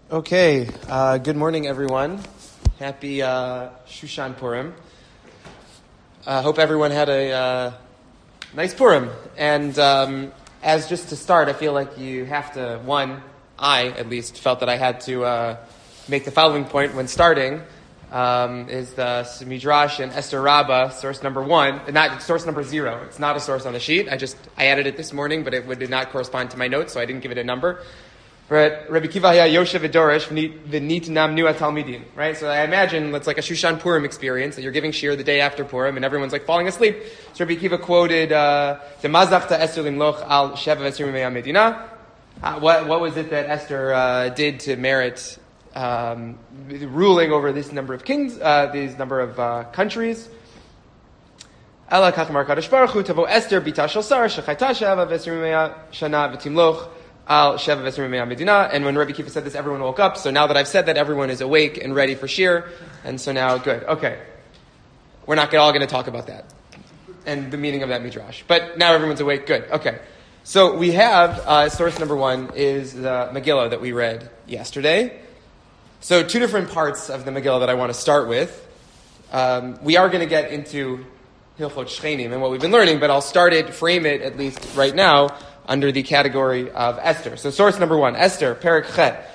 Okay, good morning, everyone. Happy Shushan Purim. Hope everyone had a nice Purim. And as just to start, I feel like you have to, I at least felt that I had to make the following point when starting, is the Midrash and Esther Rabbah, source number 1, not source number 0. It's not a source on the sheet. I added it this morning, but it did not correspond to my notes, so I didn't give it a number. Right, Rabbi Kiva haya Yoshev v'doresh v'nitnam nu talmidim. Right, so I imagine it's like a Shushan Purim experience that you're giving shir the day after Purim, and everyone's like falling asleep. So Rabbi Kiva quoted the Mazachta Esther limloch al sheva v'esrim me'am medina. What was it that Esther did to merit ruling over this number of kings, these number of countries? Ela kach mar kadosh baruch hu tavo Esther bita shel sar shechayta sheva v'esrim me'am shana v'timloch. And when Rabbi Kiva said this, everyone woke up. So now that I've said that, everyone is awake and ready for shir. And so now, good. Okay. We're not all going to talk about that and the meaning of that midrash. But now everyone's awake. Good. Okay. So we have, source number 1 is the Megillah that we read yesterday. So 2 different parts of the Megillah that I want to start with. We are going to get into Hilchot Shchenim and what we've been learning, but I'll frame it at least right now, under the category of Esther. So source number 1, Esther, Perek Chet.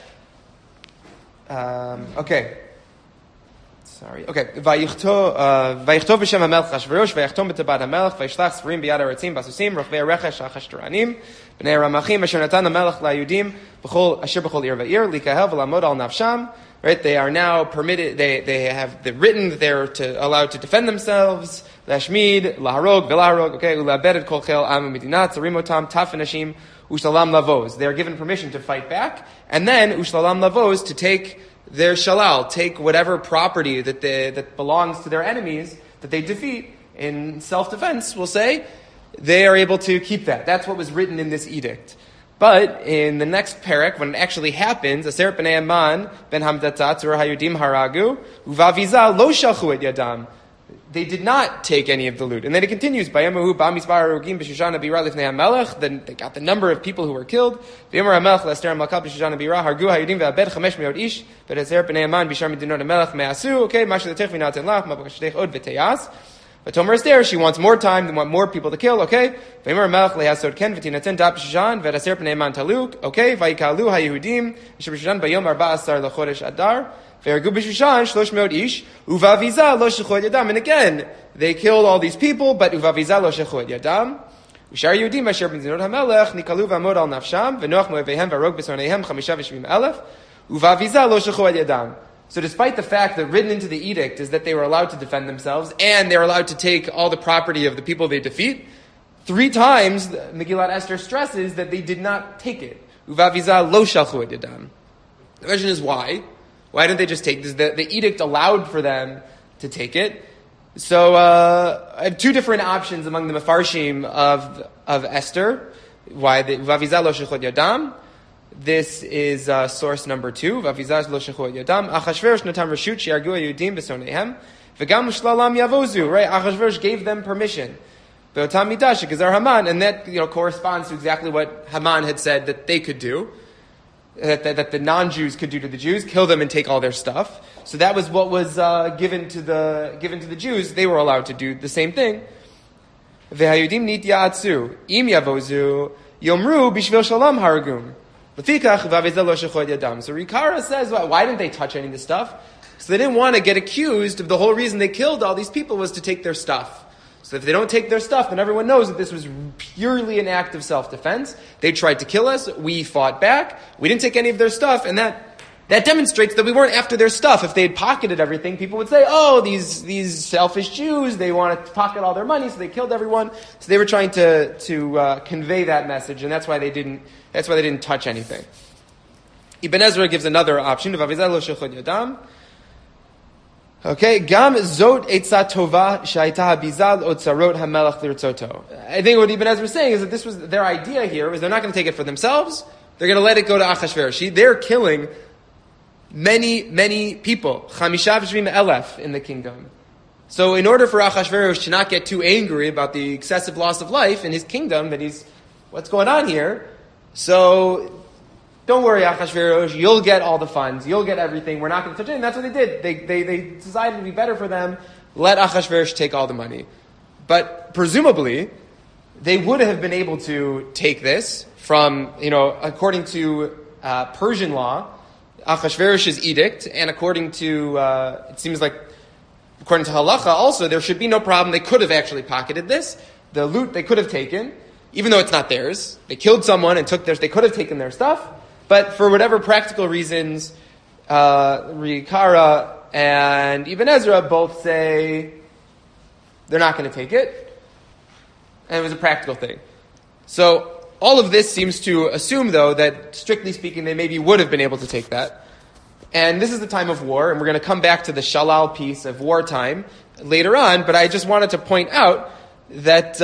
Okay. Vayichtov b'shem hamelech Achashverosh, vayachtom b'tabad hamelech, vayishlach sfarim b'yad haratzim, basusim, rochdei rechesh ha'chashtaranim, b'nei ramachim, asher natan hamelech la'yudim, asher b'chol ir va'ir, likahel v'lamod al nafsham. Right, they are now permitted, they have written that they're allowed to defend themselves, Lashmid, Laharog, Velaharog, okay, Ulabed Kol Chel Am Medinat, Zarimotam, Taf Nashim, Ushlalam Lavos. They are given permission to fight back, and then Ushlalam Lavos to take their shalal, take whatever property that belongs to their enemies that they defeat in self-defense, we'll say, they are able to keep that. That's what was written in this edict. But in the next parak, when it actually happens, Aser B'nei Aman ben Hamdatat Tzur Hayudim Haragu Uvaviza Lo Shalchu Et Yadam. They did not take any of the loot. And then it continues, Bayamahu Ba'misbar Harugim B'Shushana Bira Lifnei HaMelech. Then they got the number of people who were killed. V'Yomar HaMelech L'Ester HaMelech B'Shushana Bira Hargu Hayudim Ve'abed Chamesh Me'od Ish V'Aser B'nei Aman B'Shar Medinot HaMelech Me'asu. Okay, Masha L'Tech V'Naten Lach Ma'Bakashdech Od V'Teyas. But Tomer Esther, she wants more time, they want more people to kill, okay? V'Yomar HaMelech Le'asod Ken V'Tinaten Dab B'Shushan V'Aser B'nei Aman Taluk. Okay, V'Yikalu HaYehudim Asher B'Shushan B'Yom 14 L'Chodesh Adar. And again, they killed all these people, but uvaviza lo shechu et yadam. Ushar Yehudim asher b'medinot hamelech nikalu v'amod al nafsham v'noach mo'evehem v'arog b'soneihem 75,000 uvaviza lo shechu et yadam. So despite the fact that written into the edict is that they were allowed to defend themselves and they were allowed to take all the property of the people they defeat, 3 times Megillat Esther stresses that they did not take it. Uvaviza lo shechu et yadam. The question is why? Why didn't they just take this? The edict allowed for them to take it. So I have 2 different options among the Mefarshim of Esther. Why the Vavizah lo shechot yadam? This is source number 2. Vavizah lo shechot yadam. Achashverosh natam reshut she'argu hayudim b'soneihem v'gam shlalam yavozu. Right? Achashverosh gave them permission. Be'otam midah shekazar Haman, and that corresponds to exactly what Haman had said that they could do. That the non-Jews could do to the Jews, kill them and take all their stuff. So that was what was given to the Jews. They were allowed to do the same thing. V'hayudim nityaatsu im yavozu yomru bishvil shalom haragum lefikach v'avezeh lo shechot yadam. So Rikara says, why didn't they touch any of the stuff? So they didn't want to get accused of the whole reason they killed all these people was to take their stuff. So if they don't take their stuff, then everyone knows that this was purely an act of self-defense. They tried to kill us. We fought back. We didn't take any of their stuff. And that demonstrates that we weren't after their stuff. If they had pocketed everything, people would say, oh, these selfish Jews, they want to pocket all their money, so they killed everyone. So they were trying to convey that message, and that's why they didn't touch anything. Ibn Ezra gives another option. Okay, gam zot etza tova shaita habizal otzarot hamelach lirtzoto. I think what Ibn Ezra is saying is that this was their idea here, was they're not going to take it for themselves, they're going to let it go to Achashverosh. They're killing many, many people. Chamisha v'shvim elef in the kingdom. So in order for Achashverosh to not get too angry about the excessive loss of life in his kingdom, that what's going on here, so don't worry, Achashverosh, you'll get all the funds, you'll get everything, we're not going to touch it. And that's what they did. They decided it would be better for them, let Achashverosh take all the money. But presumably, they would have been able to take this from, according to Persian law, Achashverosh's edict, and according to, it seems like, according to halacha also, there should be no problem. They could have actually pocketed this. The loot they could have taken, even though it's not theirs. They killed someone and took theirs. They could have taken their stuff. But for whatever practical reasons, Rikara and Ibn Ezra both say they're not going to take it. And it was a practical thing. So all of this seems to assume, though, that strictly speaking, they maybe would have been able to take that. And this is the time of war, and we're going to come back to the shalal piece of wartime later on, but I just wanted to point out that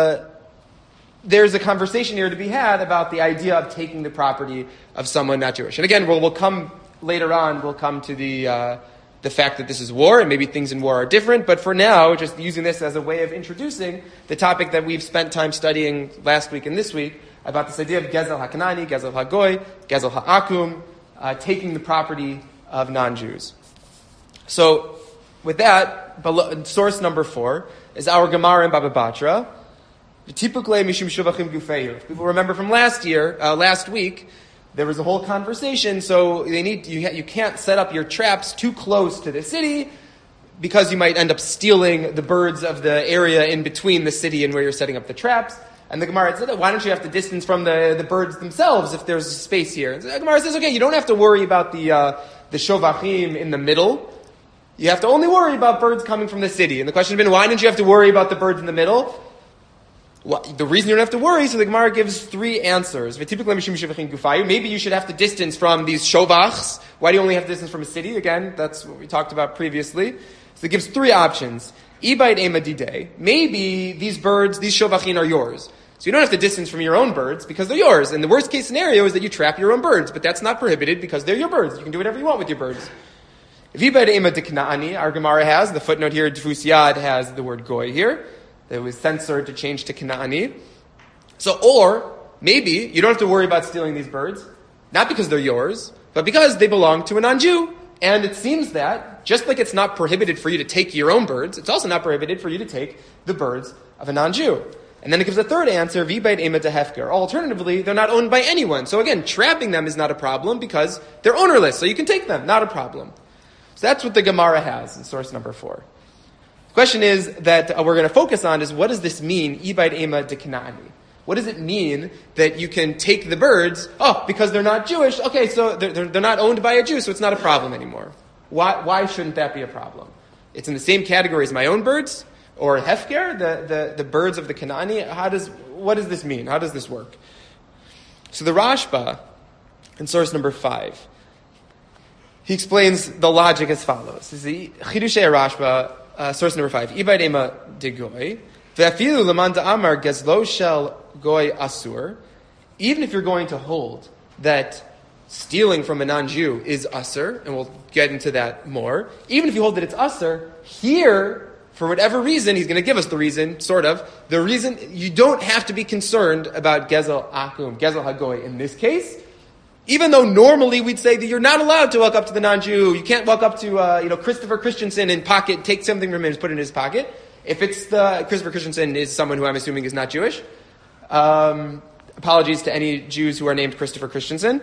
there's a conversation here to be had about the idea of taking the property of someone not Jewish. And again, we'll come later on, we'll come to the fact that this is war, and maybe things in war are different, but for now, just using this as a way of introducing the topic that we've spent time studying last week and this week, about this idea of Gezel HaKanani, Gezel HaGoy, Gezel HaAkum, taking the property of non-Jews. So, with that, source number 4 is our Gemara in Baba Batra. People remember from last week, there was a whole conversation, so you can't set up your traps too close to the city, because you might end up stealing the birds of the area in between the city and where you're setting up the traps. And the Gemara said, why don't you have to distance from the birds themselves if there's space here? And the Gemara says, okay, you don't have to worry about the shovachim in the middle. You have to only worry about birds coming from the city. And the question has been, why didn't you have to worry about the birds in the middle? Well, the reason you don't have to worry, so the Gemara gives 3 answers. Maybe you should have to distance from these shovachs. Why do you only have to distance from a city? Again, that's what we talked about previously. So it gives 3 options. Maybe these birds, these shovachim are yours. So you don't have to distance from your own birds because they're yours. And the worst case scenario is that you trap your own birds, but that's not prohibited because they're your birds. You can do whatever you want with your birds. Our Gemara has, the footnote here, Dfus Yad has the word goy here. It was censored to change to Kanaani. So, or, maybe, you don't have to worry about stealing these birds, not because they're yours, but because they belong to a non-Jew. And it seems that, just like it's not prohibited for you to take your own birds, it's also not prohibited for you to take the birds of a non-Jew. And then it gives a third answer, V'bayt ema tehefker. Alternatively, they're not owned by anyone. So again, trapping them is not a problem because they're ownerless, so you can take them, not a problem. So that's what the Gemara has in source number 4. The question is that we're going to focus on is, what does this mean, Ibayt ema de Kanaani? What does it mean that you can take the birds, because they're not Jewish, okay, so they're not owned by a Jew, so it's not a problem anymore. Why shouldn't that be a problem? It's in the same category as my own birds, or hefker, the birds of the Kanaani. What does this mean? How does this work? So the Rashba, in source number 5, he explains the logic as follows. This is the Chidushei Rashba, source number 5. Ibayt ema de goy, ve'afilu leman da'amar gezlo shel goy asur. Even if you're going to hold that stealing from a non-Jew is asur, and we'll get into that more, even if you hold that it's asur, here, for whatever reason, he's going to give us the reason, sort of. The reason, you don't have to be concerned about Gezel Akum, Gezel Hagoy in this case. Even though normally we'd say that you're not allowed to walk up to the non-Jew. You can't walk up to, Christopher Christensen and take something from him and put it in his pocket. If it's Christopher Christensen is someone who I'm assuming is not Jewish. Apologies to any Jews who are named Christopher Christensen.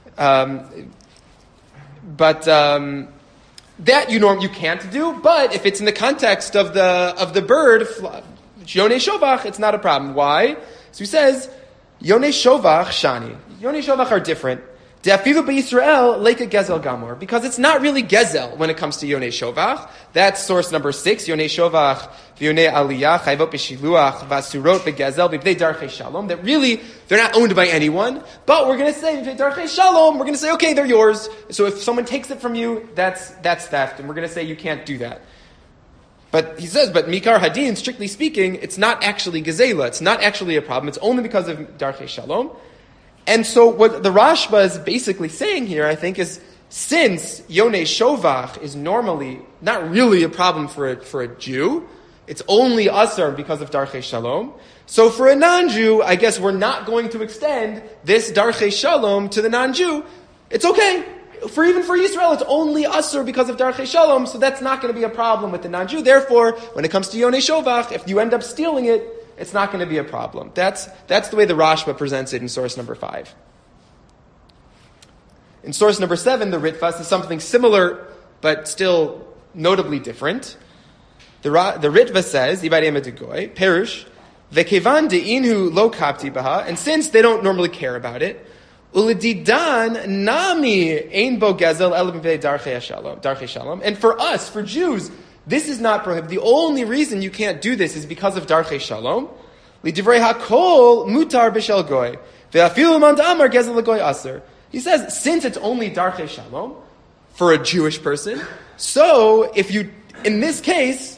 That you can't do, but if it's in the context of the bird, Yonei Shovach, it's not a problem. Why? So he says, Yonei Shovach Shani. Yonei Shovach are different. De'afilu be'Yisrael leika Gezel Gamor. Because it's not really Gezel when it comes to Yonei Shovach. That's source number 6. Yonei Shovach v'Yonei Aliyah chayvot b'shiluach v'asurot beGezel v'bnei darchei shalom. That really, they're not owned by anyone. But we're going to say, v'bnei darchei shalom, we're going to say, okay, they're yours. So if someone takes it from you, that's theft. And we're going to say you can't do that. But he says, but Mikar Hadin, strictly speaking, it's not actually Gezela. It's not actually a problem. It's only because of darchei shalom. And so what the Rashba is basically saying here, I think, is since Yonei Shovach is normally not really a problem for a Jew, it's only asr because of darchei shalom. So for a non-Jew, I guess we're not going to extend this darchei shalom to the non-Jew. It's okay. Even for Yisrael, it's only asr because of darchei shalom, so that's not going to be a problem with the non-Jew. Therefore, when it comes to yonei shovach, if you end up stealing it, it's not going to be a problem. That's the way the Rashba presents it in source number 5. In source number 7, the Ritva is something similar, but still notably different. The Ritva says, Ibad Ema Degoy, Perush, Vekevan de'inhu lo kapti baha, and since they don't normally care about it, Uledidan nami ein bo gezel el b'vei darchei shalom. And for us, for Jews, this is not prohibited. The only reason you can't do this is because of darchei shalom. Lidivrei hakol mutar b'shel goy. Ve'afilu man da'amar gezel l'goy aser. He says, since it's only darchei shalom for a Jewish person, so if you, in this case,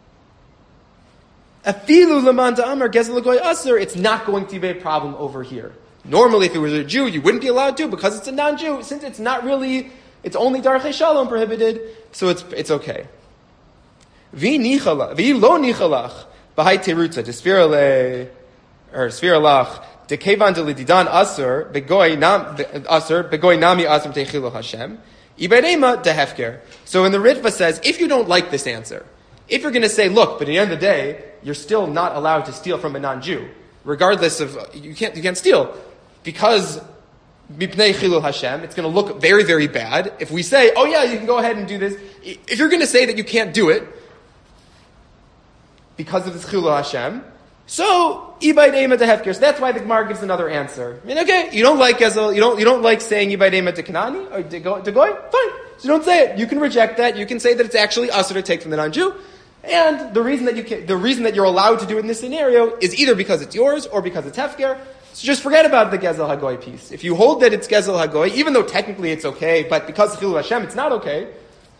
afilu leman da'amar gezel l'goy aser, it's not going to be a problem over here. Normally, if it was a Jew, you wouldn't be allowed to because it's a non-Jew. Since it's not really, it's only darchei shalom prohibited, so it's okay. Vi lo nichalach b'hai terutza desfirale or sfiralach dekevan delididan aser begoy nami aser techilu Hashem iberema dehefker. So when the Ritva says, if you don't like this answer, if you're going to say, look, but at the end of the day, you're still not allowed to steal from a non-Jew, regardless of you can't steal. Because mipnei chilul Hashem, it's going to look very, very bad if we say, oh yeah, you can go ahead and do this. If you're going to say that you can't do it because of this chilul Hashem, so ibay deima tehefker. So that's why the Gemara gives another answer. I mean, okay, you don't like Gezel, you don't like saying ibay deima to Kanani or to Goy, fine. So don't say it. You can reject that. You can say that it's actually usher to take from the non-Jew. And the reason that you're allowed to do it in this scenario is either because it's yours or because it's hefker. So just forget about the Gezel Hagoy piece. If you hold that it's Gezel Hagoy, even though technically it's okay, but because of Chilul Hashem it's not okay,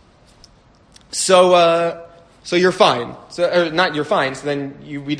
so you're fine. Or not you're fine, so then you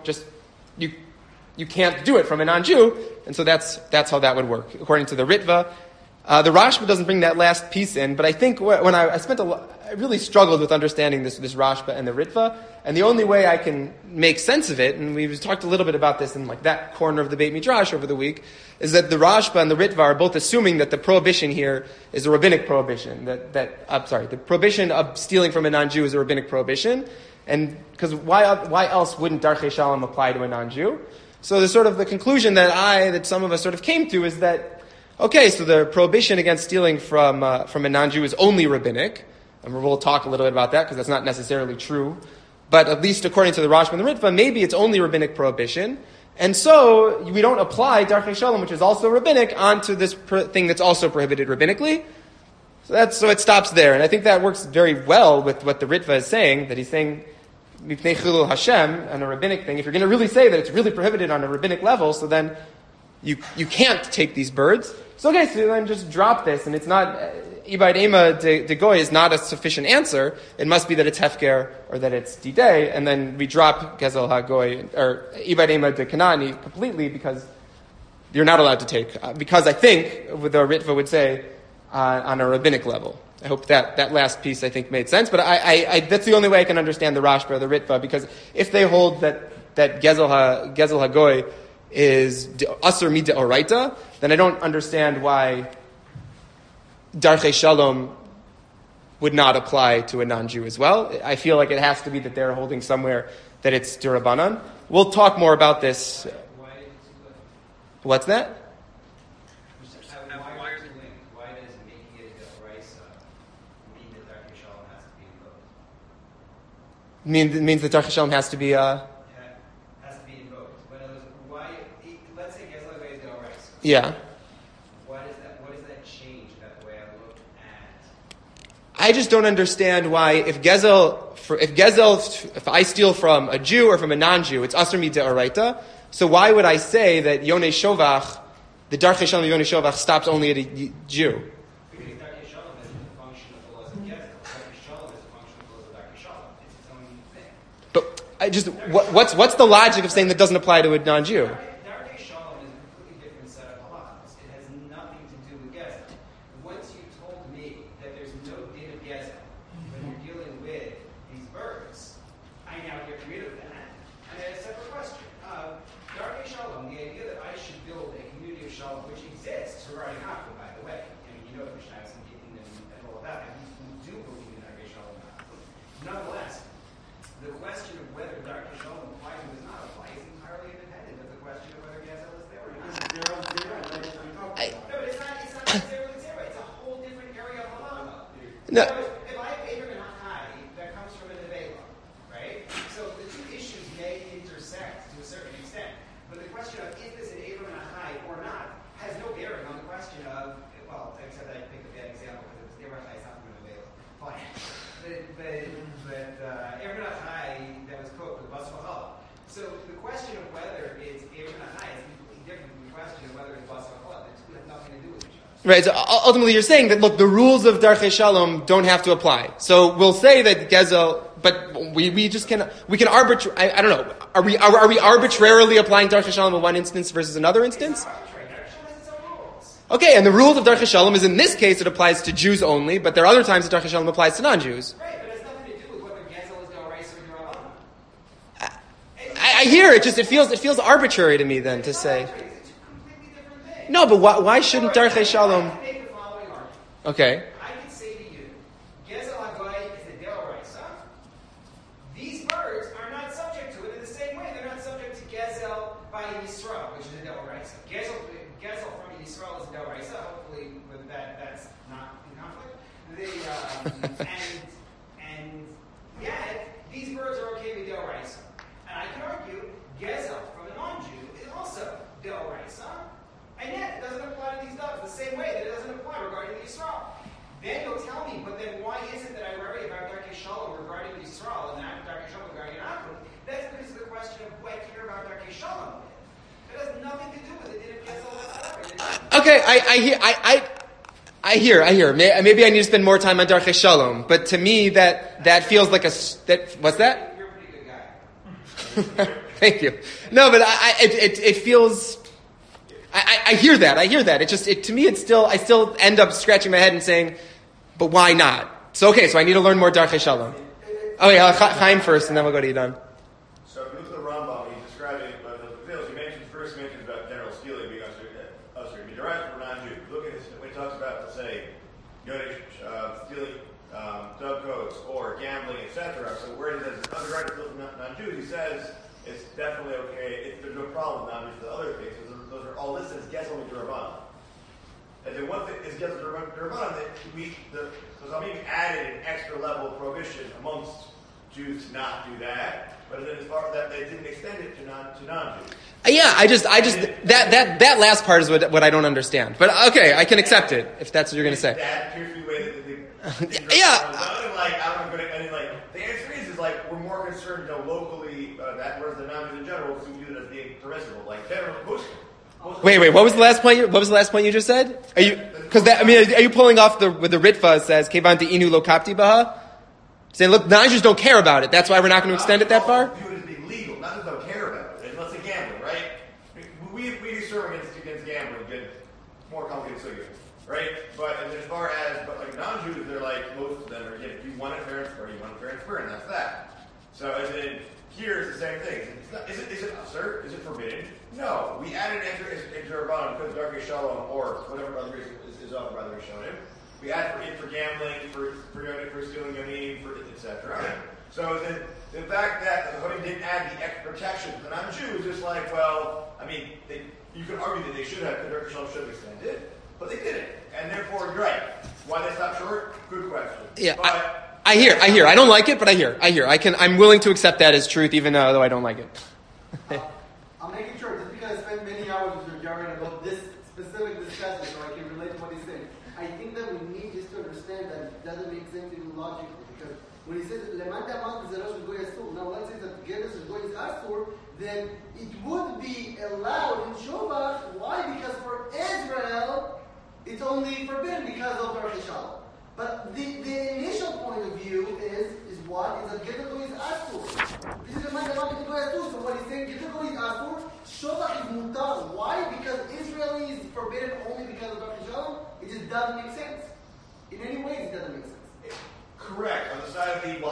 can't do it from a non-Jew, and so that's how that would work, according to the Ritva. The Rashba doesn't bring that last piece in, but I think when I really struggled with understanding this Rashba and the Ritva, and the only way I can make sense of it, and we've talked a little bit about this in like that corner of the Beit Midrash over the week, is that the Rashba and the Ritva are both assuming that the prohibition here is a rabbinic prohibition. The prohibition of stealing from a non-Jew is a rabbinic prohibition, and because why else wouldn't Darchei Shalom apply to a non-Jew? So the sort of the conclusion that some of us sort of came to is that, okay, so the prohibition against stealing from a non-Jew is only rabbinic, and we'll talk a little bit about that because that's not necessarily true. But at least according to the Rashba and the Ritva, maybe it's only rabbinic prohibition, and so we don't apply Darchei Shalom, which is also rabbinic, onto this thing that's also prohibited rabbinically. So it stops there, and I think that works very well with what the Ritva is saying. That he's saying Mipnei Chilul Hashem and a rabbinic thing. If you're going to really say that it's really prohibited on a rabbinic level, so then you can't take these birds. So okay, so then just drop this, and it's not Ibad Ema de Goy is not a sufficient answer. It must be that it's Hefker or that it's Didei, and then we drop Gezel HaGoy or Ibad Ema de Kanani completely because you're not allowed to take. Because I think the Ritva would say on a rabbinic level. I hope that last piece I think made sense, but I that's the only way I can understand the Rashba or the Ritva, because if they hold that Gezel HaGoy is Asur Mida Oraita, then I don't understand why Darchei Shalom would not apply to a non-Jew as well. I feel like it has to be that they're holding somewhere that it's Durabanan. We'll talk more about this. What's that? Why does making it a Oraisa mean that Darchei Shalom has to be invoked? It means that Darchei Shalom has to be Has to be invoked. But why? Let's say Gezel HaGoy is the Oraisa. Yeah. I just don't understand why if I steal from a Jew or from a non-Jew, it's Asur Mida Oraita. So why would I say that Yonei Shovach, the Darchei Shalom of Yonei Shovach stops only at a Jew? Because Darchei Shalom isn't a function of the laws of Gezel. Darchei Shalom is a function of the laws of Darchei Shalom. It's its own thing. But what's the logic of saying that doesn't apply to a non-Jew? Darchei Shalom is a completely different set of halachas. It has nothing to do with Gezel. Once you told me that there's no din of Gezel when you're dealing with these birds, I now hear No. If I have Abram and Achai, that comes from a Nevela, right? So the two issues may intersect to a certain extent. But the question of if this is an Abram and Achai or not has no bearing on the question of, well, except I picked a bad example because Abram and Achai is not from a Nevela. Fine. But Abram and Achai that was cooked with Bas V'chala. So the question of whether it's Abram and Achai is completely different from the question of whether it's Bas V'chala. They have nothing to do with each other. Right, so ultimately you're saying that, look, the rules of Darchei Shalom don't have to apply. So we'll say that Gezel, but we just can arbitrarily, I don't know, are we arbitrarily applying Darchei Shalom in one instance versus another instance? It's not arbitrary. Darchei Shalom has its own rules. Okay, and the rules of Darchei Shalom is in this case it applies to Jews only, but there are other times that Darchei Shalom applies to non-Jews. Right, but it has nothing to do with whether Gezel is D'oraisa or D'Rabbanan. I hear it, just it feels arbitrary to me then to say. It's a completely different thing. No, but why shouldn't Darchei Shalom? I can make the following argument. Okay. I can say to you, Gezel Hagoy is a D'oraisa. These birds are not subject to it in the same way. They're not subject to Gezel by Yisrael, which is a D'oraisa. Gezel from Yisrael is a D'oraisa. Hopefully, with that's not in conflict. And yet these birds are okay with D'oraisa. And I can argue Gezel from a non-Jew is also D'oraisa. And yet, it doesn't apply to these doves the same way that it doesn't apply regarding Yisrael. Then you'll tell me, but then why is it that I worry about Darchei Shalom regarding Yisrael and not Darchei Shalom regarding Achim? That's because of the question of who I care about Darchei Shalom with. It has nothing to do with it. Did it get so Okay, I hear. Maybe I need to spend more time on Darchei Shalom, but to me that feels like what's that? You're a pretty good guy. Thank you. No, but it feels. I hear that. To me, I still end up scratching my head and saying, but why not? So I need to learn more Darchei Shalom. Oh yeah, Chaim first, and then we'll go to Yidan. So if you look at the Rambam, he's describing the fields. He first mentions about general stealing being derived from non-Jew. Look at this when he talks about, let's say, stealing dove coats or gambling, etc. So where he says underwriting from non-Jews, he says it's definitely okay. There's no problem with non-Jews. The other things, those are all listed as Gezel D'Rabbanan. And then one thing is Gezel D'Rabbanan that the Chachamim added an extra level of prohibition amongst Jews to not do that. But then as far as that, they didn't extend it to non-Jews. Yeah, I just that last part is what I don't understand. But okay, I can accept it if that's what you're going to say. That appears to be the way that the yeah. The answer is we're more concerned, locally that whereas the non-Jews in general we view it as being permissible. Like generally, most Wait. What was the last point? What was the last point you just said? Are you are you pulling off the Ritva says Kevan inu lo kapti baha? Saying, look, non-Jews don't care about it. That's why we're not going to extend it that far. View it as being legal. Not that don't care about it. Unless it's gambling, right? We serve against gambling. Get more complicated, so good, right? But as far as non-Jews, they're most of them are if you want it fair and square, you want it fair and square, and that's that. So as in here it's the same thing. Is it absurd? Is it forbidden? No. We added an extra D'Rabbanan because Darchei Shalom or whatever other reason is offered by the Rishonim. We add for gambling, for stealing yamim, for etc. So the fact that the Chachamim didn't add the extra protection to the non-Jews is you could argue that they should have, the Darchei Shalom should have extended, but they didn't, and therefore you're right. Why they stopped short? Good question. Yeah, but I hear. I don't like it, but I hear. I'm willing to accept that as truth, even though I don't like it. I'm making sure just because I spent many hours with Jared about this specific discussion, so I can relate to what he's saying. I think that we need just to understand that it doesn't make sense even logically, because when he says Lemanta Amal Zerosh Goy Asur, now let's say that Geras Goy is Asur, then it would be allowed in Shovach. Why? Because for Israel, it's only forbidden because of Darchei Shalom. But the initial point of view is what? Is that Geras Goy is Asur. This is Lemanta Amal Goy Asur. So what he's saying, Geras Goy is Asur, Shovach is Mutar. Why? Because Israel is forbidden only because of Darchei Shalom. It just doesn't make sense. In any way, it doesn't make sense. Correct. On the side of the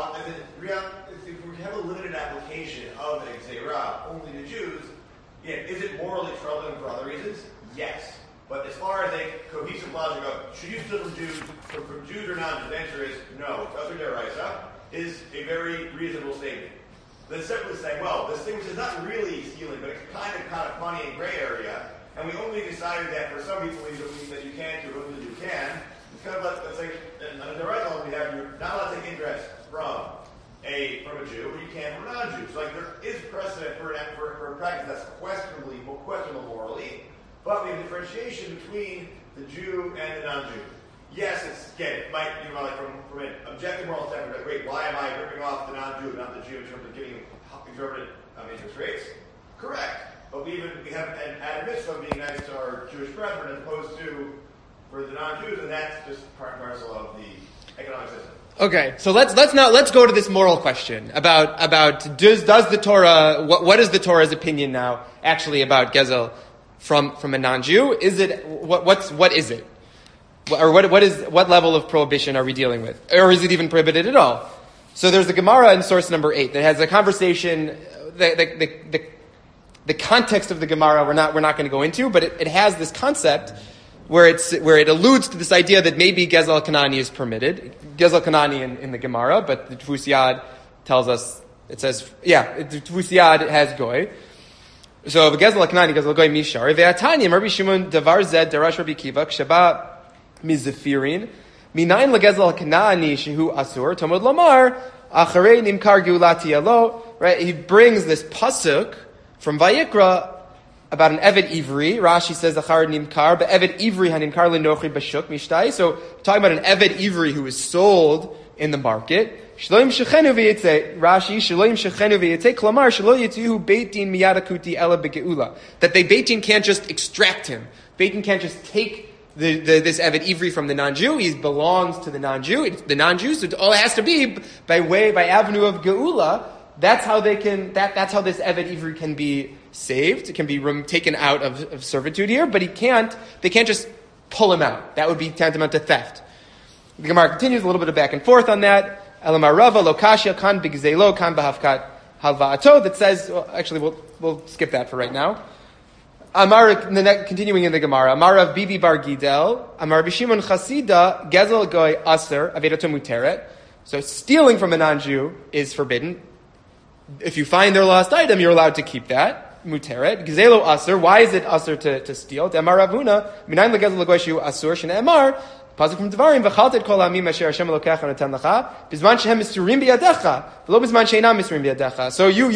if we have a limited application of an Xerah only to Jews, is it morally troubling for other reasons? Yes. But as far as a cohesive logic of should you steal from Jews or non-Jews, the answer is no. Kosher Deraisa is a very reasonable statement. Then simply saying, well, this thing which is not really stealing, but it's kind of funny and gray area, and we only decided that for some people that you can't, or others you can. It's kind of like, let's say, on a Deraisa, we but we have differentiation between the Jew and the non-Jew. Yes, it might, like from an objective moral standpoint, like, wait, why am I ripping off the non-Jew, not the Jew, in terms of giving exorbitant interest rates? Correct. But we have an added mitzvah being nice to our Jewish brethren as opposed to for the non-Jews, and that's just part and parcel of the economic system. Okay, so let's go to this moral question about does the Torah, what is the Torah's opinion now actually about Gezel from a non-Jew? Is it what is it? Or what level of prohibition are we dealing with? Or is it even prohibited at all? So there's the Gemara in source number 8 that has a conversation. The context of the Gemara we're not going to go into, but it has this concept where it alludes to this idea that maybe Gezel Kanani is permitted. Gezel Kanani in the Gemara, but the Tfus Yad tells us, it says, the Tfus Yad has Goy. So Gezel Kanani, Gezel Goy Mishar. Ve'atani, Rabbi Shimon, Davar Zed, Darash Rabbi Kiva, Kshaba Mizafirin, Minayin LeGezel Kanani, Shehu Asur, Tomod Lamar, Acharei Nimkar Geulati Alo. Right? He brings this pasuk from Vayikra about an Eved Ivri. Rashi says, Achar Nimkar, but Eved Ivri Hanimkar Lenochri Bashuk Mishtai. So, talking about an Eved Ivri who was sold in the market. Shloim Shechenu V'yetze. Rashi, Shloim Shechenu V'yetze. Klamar, Shlo Yetzihu Beitin Miyadakuti Ela Begeula. That Beitin can't just extract him. Beitin can't just take this Eved Ivri from the non-Jew. He belongs to the non-Jew. The non-Jew, so all it has to be by avenue of Geula. That's how they can. That's how this Eved Ivri can be saved. It can be taken out of servitude here. But they can't just pull him out. That would be tantamount to theft. The Gemara continues a little bit of back and forth on that. Elamar Rava Lokashia Kan Bigzelo Kan Bahafkat Halvaato. That says. Well, actually, we'll skip that for right now. Amar, continuing in the Gemara, Amar of Bibi Bar Gidel, Amar Bishimon Chasida, Gezel Goy Aser, Avedato Muteret. So stealing from a non-Jew is forbidden. If you find their lost item, you're allowed to keep that. Muteret. Gzelo Aser, why is it Aser to steal? Amar Ravuna, Minayin LeGezel Goy Shehu Asur, Shene Amar, Pasuk from Devarim, V'chaltet kol ha'amim asher Hashem Elokecha natan lecha, bizman shehem misurim b'yadecha, v'lo bizman she'enam misurim b'yadecha. So you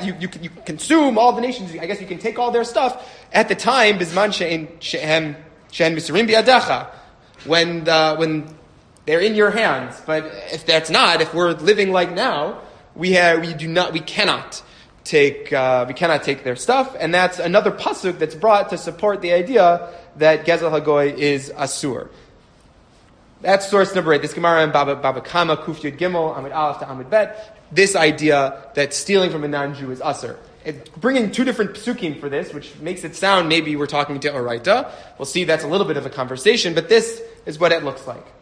consume all the nations. I guess you can take all their stuff at the time bizman shehem misurim b'yadecha, when they're in your hands. But if we're living like now, we cannot take their stuff, and that's another pasuk that's brought to support the idea that Gezel Hagoy is asur. That's source number 8. This Gemara in Baba Kama, Kuf Yud Gimel, Amid Aleph to Amid Bet. This idea that stealing from a non-Jew is asur. Bringing two different psukim for this, which makes it sound maybe we're talking to Oraita. We'll see that's a little bit of a conversation, but this is what it looks like.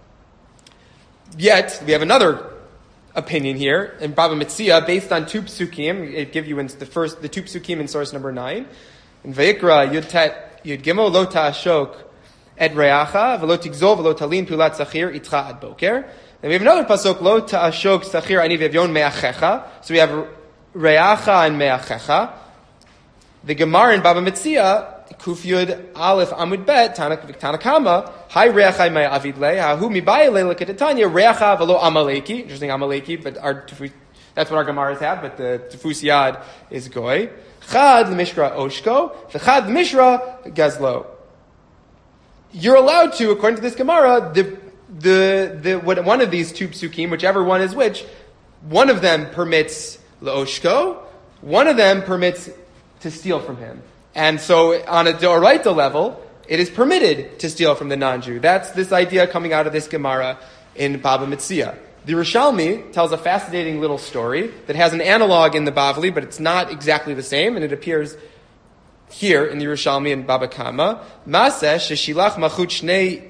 Yet, we have another opinion here in Baba Metzia based on two psukim. It give you the two psukim in source number 9. In Vayikra, Yud Gimel, Lo Ta'ashok, Et reacha, v'lo tigzol, v'lo talin, pulat sachir, itcha ad boker. Then we have another pasuk, lo ta'ashok sachir, ani v'evyon me'achecha. So we have reacha and me'achecha. The Gemara in Baba Metzia, Kuf Yud Aleph Amud Bet, Tanakama, Hai reacha me'avid le, hahu mibaye le leketanya, reacha v'lo amaleki. Interesting, amaleki, but that's what our Gemaras have, but the Tfus Yad is goy. Chad l'mishra oshko, v'chad l'mishra gazlo. You're allowed to, according to this Gemara, one of these two psukim, whichever one is which, one of them permits leoshko, one of them permits to steal from him. And so, on a Doraita level, it is permitted to steal from the non-Jew. That's this idea coming out of this Gemara in Baba Metzia. The Rishalmi tells a fascinating little story that has an analog in the Bavli, but it's not exactly the same, and it appears here in the Yerushalmi and Baba Kama, Maseh sheshilach machut shnei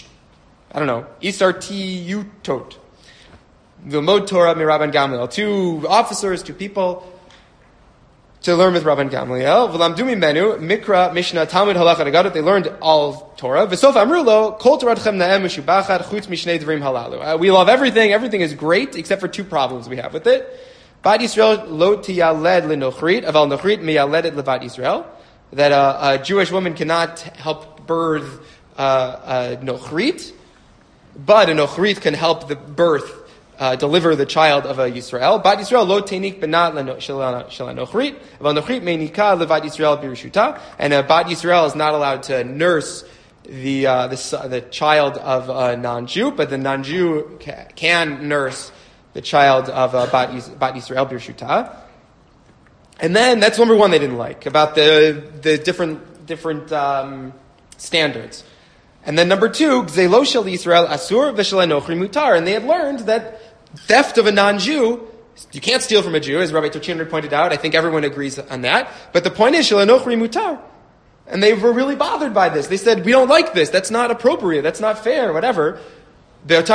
isartiyutot, v'lmod Torah mi Rabban Gamliel. 2 officers, 2 people to learn with Rabban Gamliel. V'lamdu mimenu mikra mishnah talmud halacha negadat. They learned all Torah. V'sof amru lo kol toratchem na'em mishubachat chutz mishnei dvarim halalu. We love everything. Everything is great except for 2 problems we have with it. Bad Yisrael lo tiyaled lenochrit, aval nochrit miyaledet levad Yisrael. That a Jewish woman cannot help birth a nochrit, but a nochrit can help the birth deliver the child of a Yisrael. Bat Yisrael lo teinik benat shel anochrit, vel anochrit meinika levat Yisrael birushuta. And a Bat Yisrael is not allowed to nurse the child of a non-Jew, but the non-Jew can nurse the child of a Bat Yisrael birushuta. And then that's number one they didn't like, about the different standards. And then number two, Gzelo shel Yisrael asur v'shel anochri mutar. And they had learned that theft of a non-Jew, you can't steal from a Jew, as Rabbi Turchiner pointed out. I think everyone agrees on that. But the point is, shel anochri mutar. And they were really bothered by this. They said, we don't like this. That's not appropriate. That's not fair. Whatever. So Rabban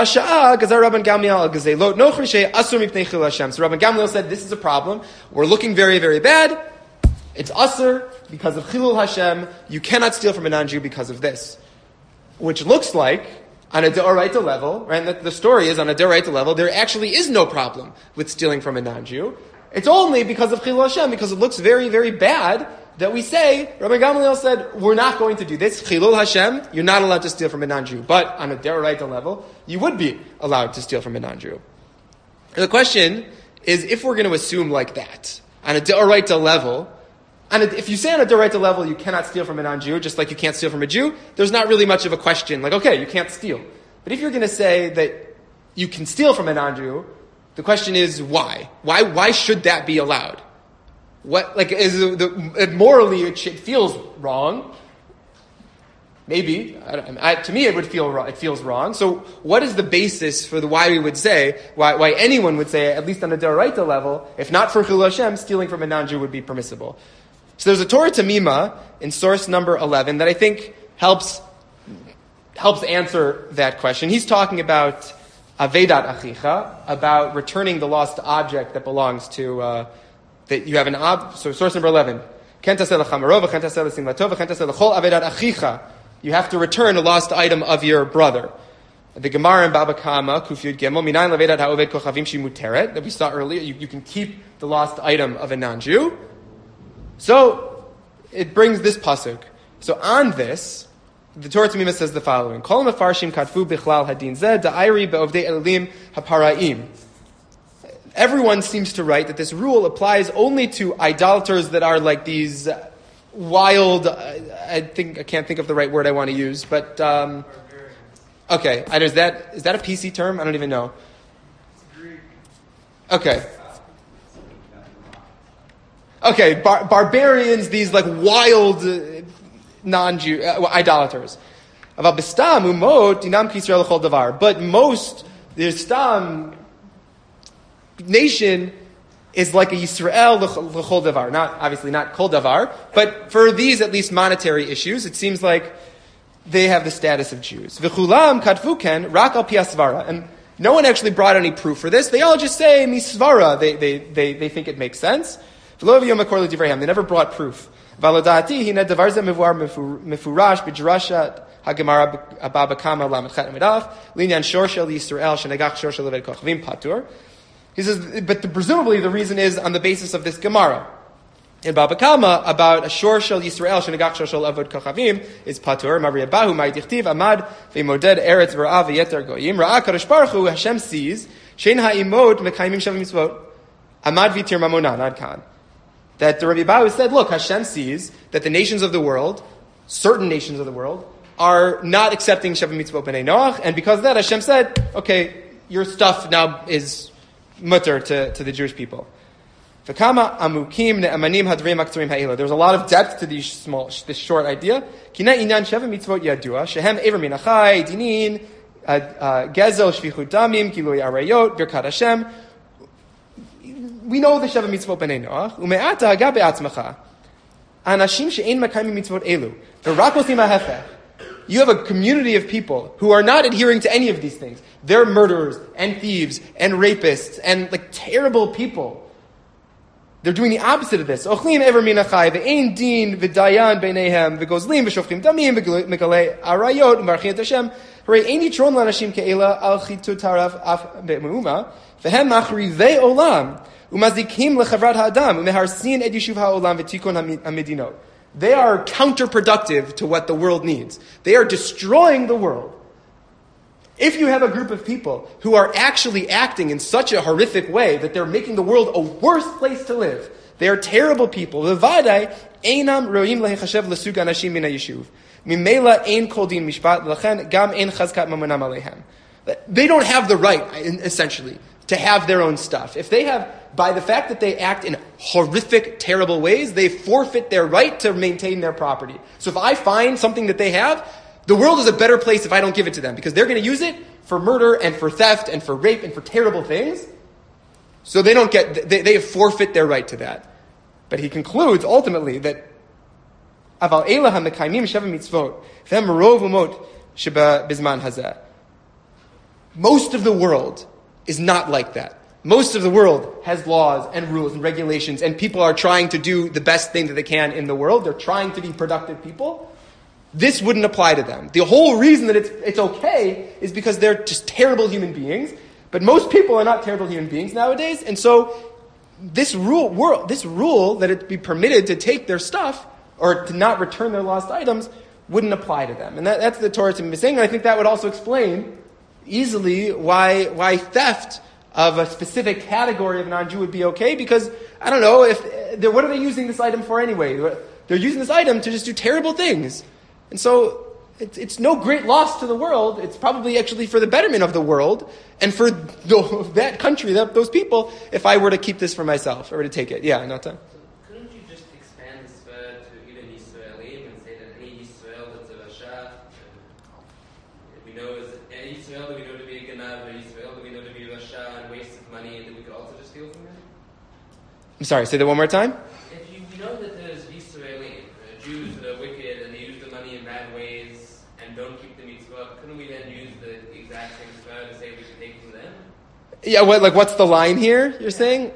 Gamliel said, this is a problem. We're looking very, very bad. It's asur because of Chilul Hashem. You cannot steal from a non-Jew because of this. Which looks like, on a Deoraita level, right? And the story is, on a Deoraita level, there actually is no problem with stealing from a non-Jew. It's only because of Chilul Hashem, because it looks very, very bad, that we say, Rabbi Gamliel said, we're not going to do this. Chilul Hashem, you're not allowed to steal from a non-Jew. But on a Deoraita level, you would be allowed to steal from a non-Jew. And the question is, if we're going to assume like that, on a Deoraita level, if you say on a Deoraita level you cannot steal from a non-Jew, just like you can't steal from a Jew, there's not really much of a question. Like, okay, you can't steal. But if you're going to say that you can steal from a non-Jew, the question is why? Why should that be allowed? Morally it feels wrong. Maybe. To me it would feel wrong. It feels wrong. So what is the basis for why we would say, why anyone would say, at least on a Deoraita level, if not for Chilul Hashem, stealing from a non-Jew would be permissible? So there's a Torah Tamima in source number 11 that I think helps answer that question. He's talking about Avedat Achicha, about returning the lost object that belongs to, that you have so source number 11. You have to return a lost item of your brother. The Gemara in Baba Kama, Kufyud Gimel, Minayin Levedat Ha'oved Kochavim Shimuteret, that we saw earlier, you can keep the lost item of a non-Jew. So, it brings this pasuk. So on this, the Torah Tamima says the following, Kol Mefarshim Katfu Bichlal Hadin Zeh, Da'ayri Be'ovdei Elim HaParaim. Everyone seems to write that this rule applies only to idolaters that are like these wild, I can't think of the right word I want to use, but, okay, is that a PC term? I don't even know. Okay. Okay, barbarians, these like wild non-Jew idolaters. But most, the Stam nation is like a Yisrael l'chol davar. Obviously not kol davar, but for these at least monetary issues, it seems like they have the status of Jews. V'chulam kadfu ken rak al pi asvara. And no one actually brought any proof for this. They all just say misvara. They think it makes sense. They never brought proof. Valodati hina davar ze mevuar mefurash b'drashat hagemara abba kama lamed chet amidaf linyan shor shel Yisrael shenegach shor shel leved kochavim patur. He says, but presumably the reason is on the basis of this Gemara in Baba Kama about a shor shel Yisrael shenegach shor shel avod kochavim is patur. Maria Bahu ma'itichtiv amad ve'moded eretz v'ra'a v'yeter goyim ra'a kadosh baruch hu Hashem sees shein ha'imod mekayimim shav mitzvot amad v'tir mamonan ad kan. That the Rabbi Bahu said, look, Hashem sees that the nations of the world, certain nations of the world, are not accepting Sheva Mitzvot B'nai Noach, and because of that, Hashem said, okay, your stuff now is mutter to the Jewish people. There's a lot of depth to this short idea. We know the Sheva Mitzvot B'nai Noach. Ume'ata haga be'atzmacha. Anashim she'ein makayim mitzvot elu. V'rak osim ha'hefech. You have a community of people who are not adhering to any of these things. They're murderers and thieves and rapists and like terrible people. They're doing the opposite of this. Ochlim ever min achai ve'ein din v'dayan b'neihem v'gozlim v'shoftim damim v'megalei arayot v'marchin et Hashem. Hooray, ein yitron l'anashim ke'ela al chitu taraf af be'me'uma v'hem machrivei olam. They are counterproductive to what the world needs. They are destroying the world. If you have a group of people who are actually acting in such a horrific way that they're making the world a worse place to live, they are terrible people. Levadai einam roim lehechashev lesug anashim min hayishuv. Mimela ein kol din mishpat lechen gam ein chazkat mamonam alehem. They don't have the right, essentially, to have their own stuff. If they have, by the fact that they act in horrific, terrible ways, they forfeit their right to maintain their property. So if I find something that they have, the world is a better place if I don't give it to them, because they're going to use it for murder and for theft and for rape and for terrible things. So they don't get, they forfeit their right to that. But he concludes ultimately that Aval Elah HaMekayimim Sheva Mitzvot V'hem Rov Umot Sheba Bizman Hazeh. Most of the world is not like that. Most of the world has laws and rules and regulations, and people are trying to do the best thing that they can in the world. They're trying to be productive people. This wouldn't apply to them. The whole reason that it's okay is because they're just terrible human beings. But most people are not terrible human beings nowadays, and so this rule that it be permitted to take their stuff or to not return their lost items wouldn't apply to them. And that's the Torah to be saying. And I think that would also explain easily why theft of a specific category of non-Jew would be okay, because, I don't know, what are they using this item for anyway? They're using this item to just do terrible things. And so it's no great loss to the world. It's probably actually for the betterment of the world and for that country, those people, if I were to keep this for myself, or to take it. Yeah, Natan? Couldn't you just expand this word to even Yisraelim and say that any Yisrael that's a Rasha, we know is any Yisrael that we know to be a Ganav, or Yisrael that we know to be a Rasha and waste of money, and that we could also just steal from him? I'm sorry, say that one more time? If we know that there's Yisraelim, Jews that are wicked and they use the money in bad ways and don't keep the mitzvah, couldn't we then use the exact same swear to say we should take from them? Yeah, what's the line here, you're saying?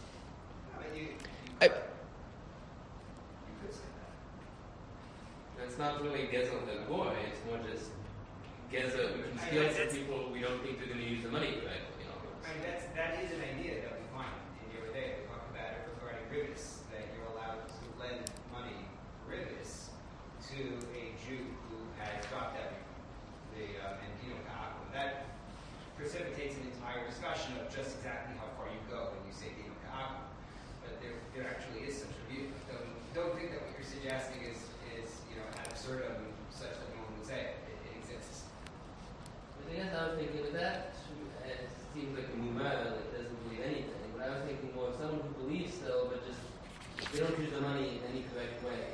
It's not really Gezel and Goy, it's more just Gezel. We can steal from people we don't think they're going to use the money correctly. That is an idea that we find in your day. We talk about it regarding rivets, that you're allowed to lend money rivets to a Jew who has dropped out the Mendino Ka'akum. That precipitates an entire discussion of just exactly how far you go when you say Dino Ka'akum. But there actually is such a view. Don't think that what you're suggesting is ad absurdum such that no one would say it. It exists. But I guess I was thinking with that, it seems like a mumar that doesn't believe anything. But I was thinking more of someone who believes still, but just they don't use the money in any correct way.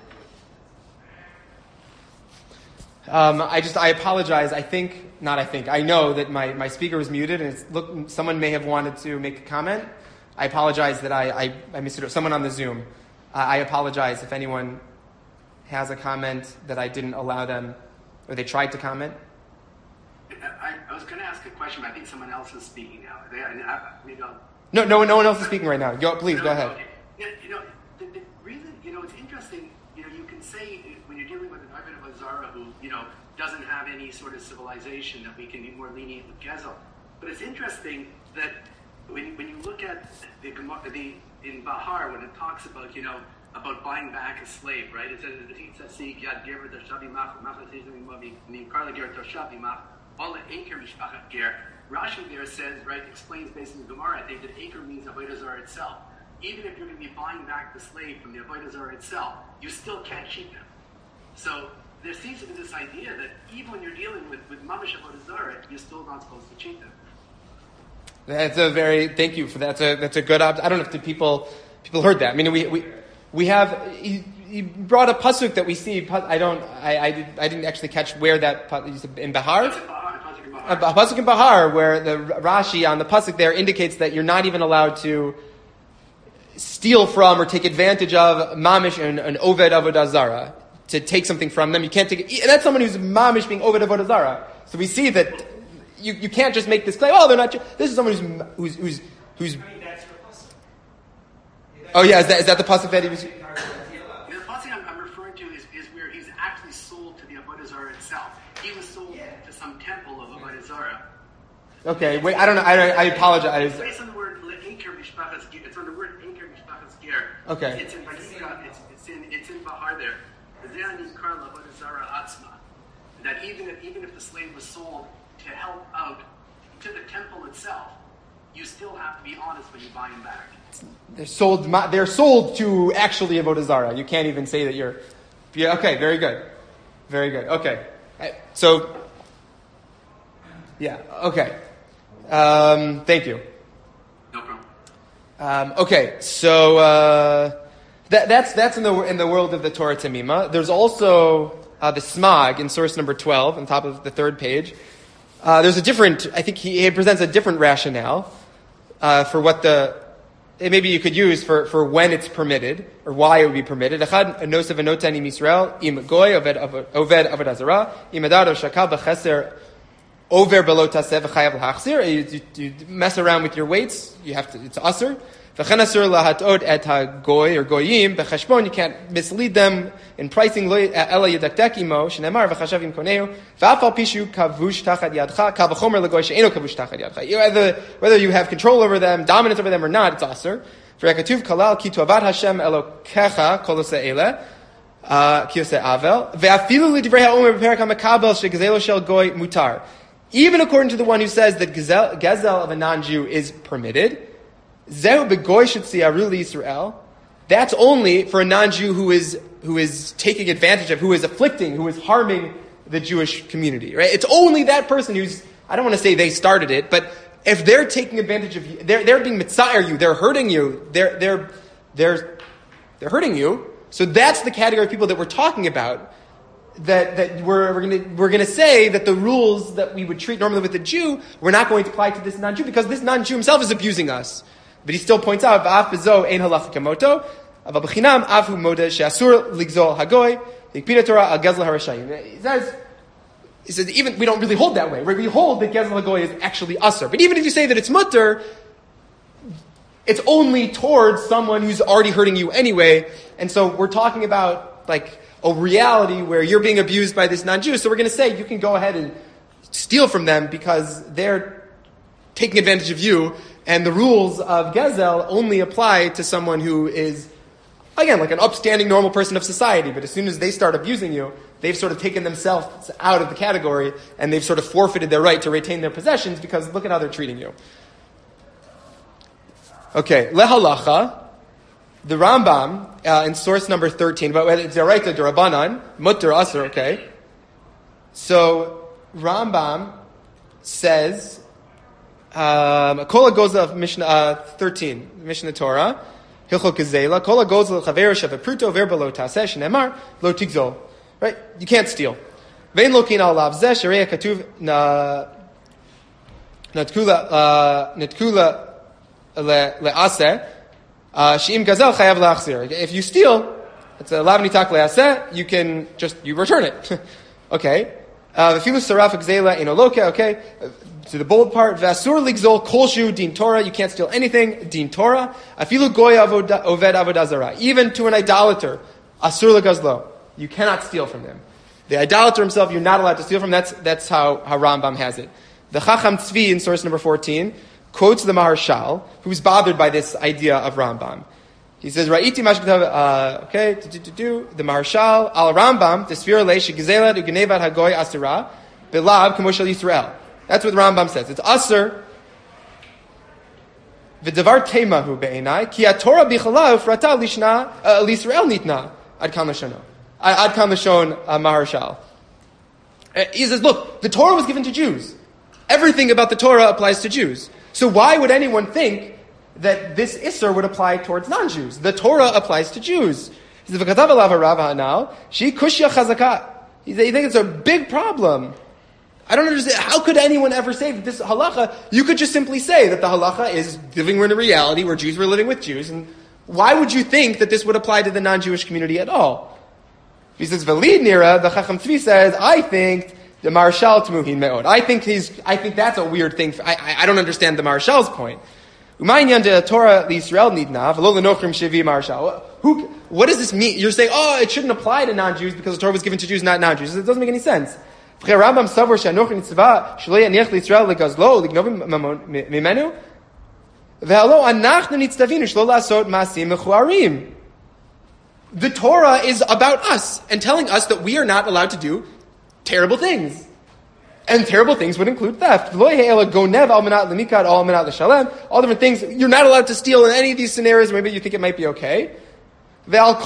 I apologize. I know that my speaker was muted, and someone may have wanted to make a comment. I apologize that I missed it. Someone on the Zoom. I apologize if anyone has a comment that I didn't allow them, or they tried to comment. I was going to ask a question, but I think someone else is speaking now. Maybe I'll... No one else is speaking right now. Please go ahead. Okay. The reason, it's interesting. You can say when you're dealing with an Ibn of Azara who, doesn't have any sort of civilization that we can be more lenient with Gezel. But it's interesting that when you look at in Bahar when it talks about about buying back a slave, right? It says Rashi there says, right, explains based on the Gemara, I think that Acre means Avodah Zarah itself. Even if you're going to be buying back the slave from the Avodah Zarah itself, you still can't cheat them. So there seems to be this idea that even when you're dealing with Mamash Avodah Zarah, you're still not supposed to cheat them. Thank you for that. That's a good, I don't know if people heard that. I mean, we have, he brought a pasuk that we see, I didn't actually catch where that, in Bahar? A pasuk in Bahar, where the Rashi on the pasuk there indicates that you're not even allowed to steal from or take advantage of mamish and an oved avodah zara, to take something from them. You can't take it, and that's someone who's mamish being oved avodah zara. So we see that you can't just make this claim. Oh, they're not. This is someone who's. I mean, that's your pasuk. Oh yeah, is that the pasuk that he was? The pasuk I'm referring to is where he's actually sold to the avodah zara itself. He was sold to some temple of avodah zara. Okay, wait. I don't know. I apologize. It's based on the word Inker Mishpachas Ger. It's on the word Inker Mishpachas Ger. Okay. It's in Vayikra. It's in Bahar there. That even if the slave was sold to to help out to the temple itself, you still have to be honest when you buy them back. They're sold to actually Avodah Zarah. You can't even say that you're... Yeah, okay, very good. Very good. Okay. So, yeah, okay. Thank you. No problem. Okay, so that's in the world of the Torah Tamima. There's also the Smag in source number 12 on top of the third page. There's a different, I think he presents a different rationale for what maybe you could use for when it's permitted, or why it would be permitted. Echad nosev enotani Yisrael im goy oved avodah zarah im adar shakal b'cheser over below taseh v'chayav l'hachzir. You mess around with your weights, you have to. It's aser. V'chen asur lahatot et hagoy or goyim b'cheshbon. You can't mislead them in pricing. Ela yedakdek imo shenemar v'chashav im koneu v'afal pishu kavush tachad yadcha kal v'chomer legoy she'eno kavush tachad yadcha. Whether you have control over them, dominance over them or not, it's aser. V'rekatuv kalal ki tuavat Hashem elokecha kolosei ele. Kiyosei avel ve'afilu lidivrei ha'omer b'perak ha'mekabel shegezelo shel goy mutar. Even according to the one who says that gezel of a non-Jew is permitted, zehu begoy shetziaru liYisrael, that's only for a non-Jew who is taking advantage of, who is afflicting, who is harming the Jewish community. Right? It's only that person who's, I don't want to say they started it, but if they're taking advantage of you, they're being mitzayir you, they're hurting you, they're hurting you. So that's the category of people that we're talking about. That we're gonna say that the rules that we would treat normally with a Jew, we're not going to apply to this non-Jew because this non-Jew himself is abusing us. But he still points out, "V'af bezo ein halacha kamoto, aval b'chinam afu moda she'asur ligzol hagoy hikpida Torah al gezel harashayim." He says even we don't really hold that way. Right? We hold that gezel hagoy is actually usur. But even if you say that it's mutter, it's only towards someone who's already hurting you anyway. And so we're talking about like a reality where you're being abused by this non-Jew. So we're going to say you can go ahead and steal from them because they're taking advantage of you. And the rules of Gezel only apply to someone who is, again, like an upstanding normal person of society. But as soon as they start abusing you, they've sort of taken themselves out of the category and they've sort of forfeited their right to retain their possessions because look at how they're treating you. Okay, lehalacha. The Rambam, in source number 13, but whether it's Zeraita Durabanan, Mutter Asr, okay. So, Rambam says, Kola goes of Mishnah 13, Mishnah Torah, Hilchot Gezela, Kola goes of Chaver Shavapruto, Verbalo Tasesh, Nemar, Lo Tigzol. Right? You can't steal. Vein Lokin al Lav Zeh, Shareya Katuv, Netkula Le'aseh, She'im gazel chayav la'achzir. If you steal, it's a lav nitak le'aseh, you return it. Okay. V'filu saraf gzela inoloke, okay. To the bold part, v'asur ligzol kolshu din Torah, you can't steal anything, din Torah. Afilu goy oved avodah zarah. Even to an idolater, asur legazlo, you cannot steal from him. The idolater himself, you're not allowed to steal from. That's how Rambam has it. The Chacham Tzvi in source number 14, quotes the Maharshal, who's bothered by this idea of Rambam. He says, Ra'iti mashkatav, the Maharshal, al Rambam, tesfir leish gezela ugenevat hagoy asura, belav kamoshal Yisrael. That's what the Rambam says. It's asur, v'davar temahu be'enai, ki ha-Torah bichala ufrata lishna, l'Yisrael nitna, ad kan lashon Maharshal. He says, look, the Torah was given to Jews. Everything about the Torah applies to Jews. So why would anyone think that this Isser would apply towards non-Jews? The Torah applies to Jews. He says, she kushya chazaka. He thinks it's a big problem. I don't understand. How could anyone ever say that this halacha, you could just simply say that the halacha is living in a reality where Jews were living with Jews, and why would you think that this would apply to the non-Jewish community at all? He says, Velid Nira, the Chacham Tzvi says, I think the Maharshal Tmuhin Me'od. I think that's a weird thing. I don't understand the Maharshal's point. What does this mean? You're saying, it shouldn't apply to non-Jews because the Torah was given to Jews, not non-Jews. It doesn't make any sense. The Torah is about us and telling us that we are not allowed to do terrible things. And terrible things would include theft. All different things. You're not allowed to steal in any of these scenarios. Maybe you think it might be okay. We have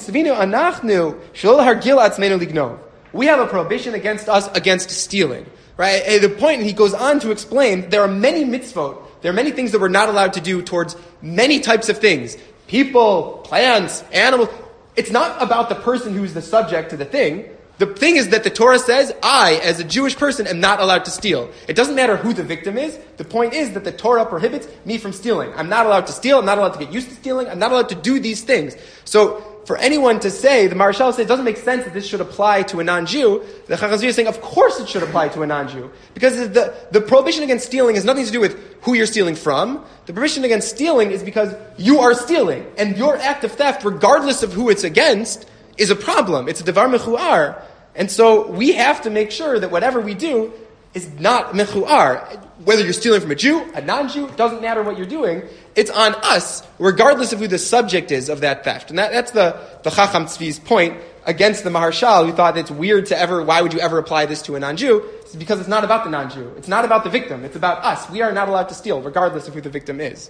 a prohibition against us against stealing. Right? At the point, he goes on to explain, there are many mitzvot. There are many things that we're not allowed to do towards many types of things. People, plants, animals. It's not about the person who's the subject to the thing. The thing is that the Torah says, I, as a Jewish person, am not allowed to steal. It doesn't matter who the victim is. The point is that the Torah prohibits me from stealing. I'm not allowed to steal. I'm not allowed to get used to stealing. I'm not allowed to do these things. So, for anyone to say, the Maharshal says, it doesn't make sense that this should apply to a non-Jew, the Chacham is saying, of course it should apply to a non-Jew. Because the prohibition against stealing has nothing to do with who you're stealing from. The prohibition against stealing is because you are stealing. And your act of theft, regardless of who it's against, is a problem. It's a devar mechuar. And so we have to make sure that whatever we do is not mechuar. Whether you're stealing from a Jew, a non-Jew, it doesn't matter what you're doing. It's on us, regardless of who the subject is of that theft. And that's the Chacham Tzvi's point against the Maharshal, who thought it's weird why would you ever apply this to a non-Jew? It's because it's not about the non-Jew. It's not about the victim. It's about us. We are not allowed to steal, regardless of who the victim is.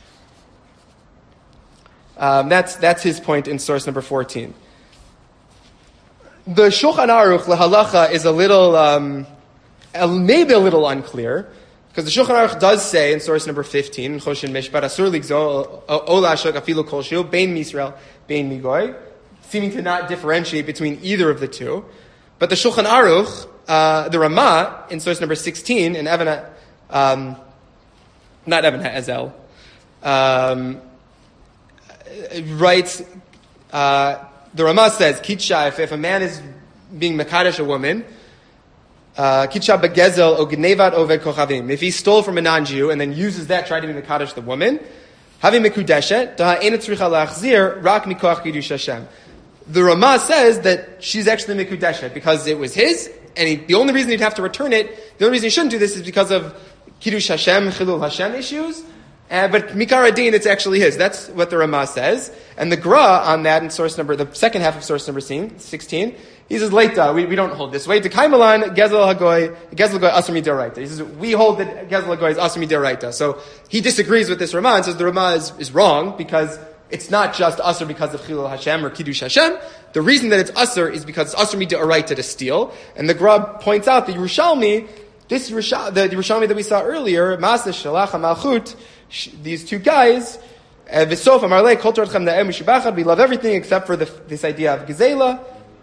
That's his point in source number 14. The Shulchan Aruch, Halacha, is maybe a little unclear, because the Shulchan Aruch does say in source number 15, Choshen Mishpat, Asur ligzol ola ashok afilu kolshu, bein Misrael, bein Migoy, seeming to not differentiate between either of the two. But the Shulchan Aruch, the Ramah, in source number 16, in not Even HaEzel, writes, the Ramah says, Kitcha, if a man is being Mekadesh a woman, Kitcha begezel o gnevat oved kochavim. If he stole from a non-Jew and then uses that, try to be Mekadesh the woman, having Mekudeshet, daha ena tzricha lachzir, rak mikoch kiddush Hashem. The Ramah says that she's actually Mekudeshet because it was his, and the only reason he'd have to return it, the only reason he shouldn't do this is because of Kiddush Hashem, Chilul Hashem issues. But Mikar Adin, it's actually his. That's what the Ramah says. And the Gra on that in source number, the second half of source number 16, he says, Leita, we don't hold this way. Dekaimalan, Gezel Hagoy Asur Midaraita. He says, we hold that Gezel Hagoy is Asur Midaraita. So he disagrees with this Ramah and says the Ramah is wrong because it's not just Asur because of Chilul Hashem or Kiddush Hashem. The reason that it's Asur is because it's Asur Midaraita to steal. And the Gra points out the Yerushalmi, the Yerushalmi that we saw earlier, Masa Shalach HaMalchut, these two guys, we love everything except for this idea of Gezela.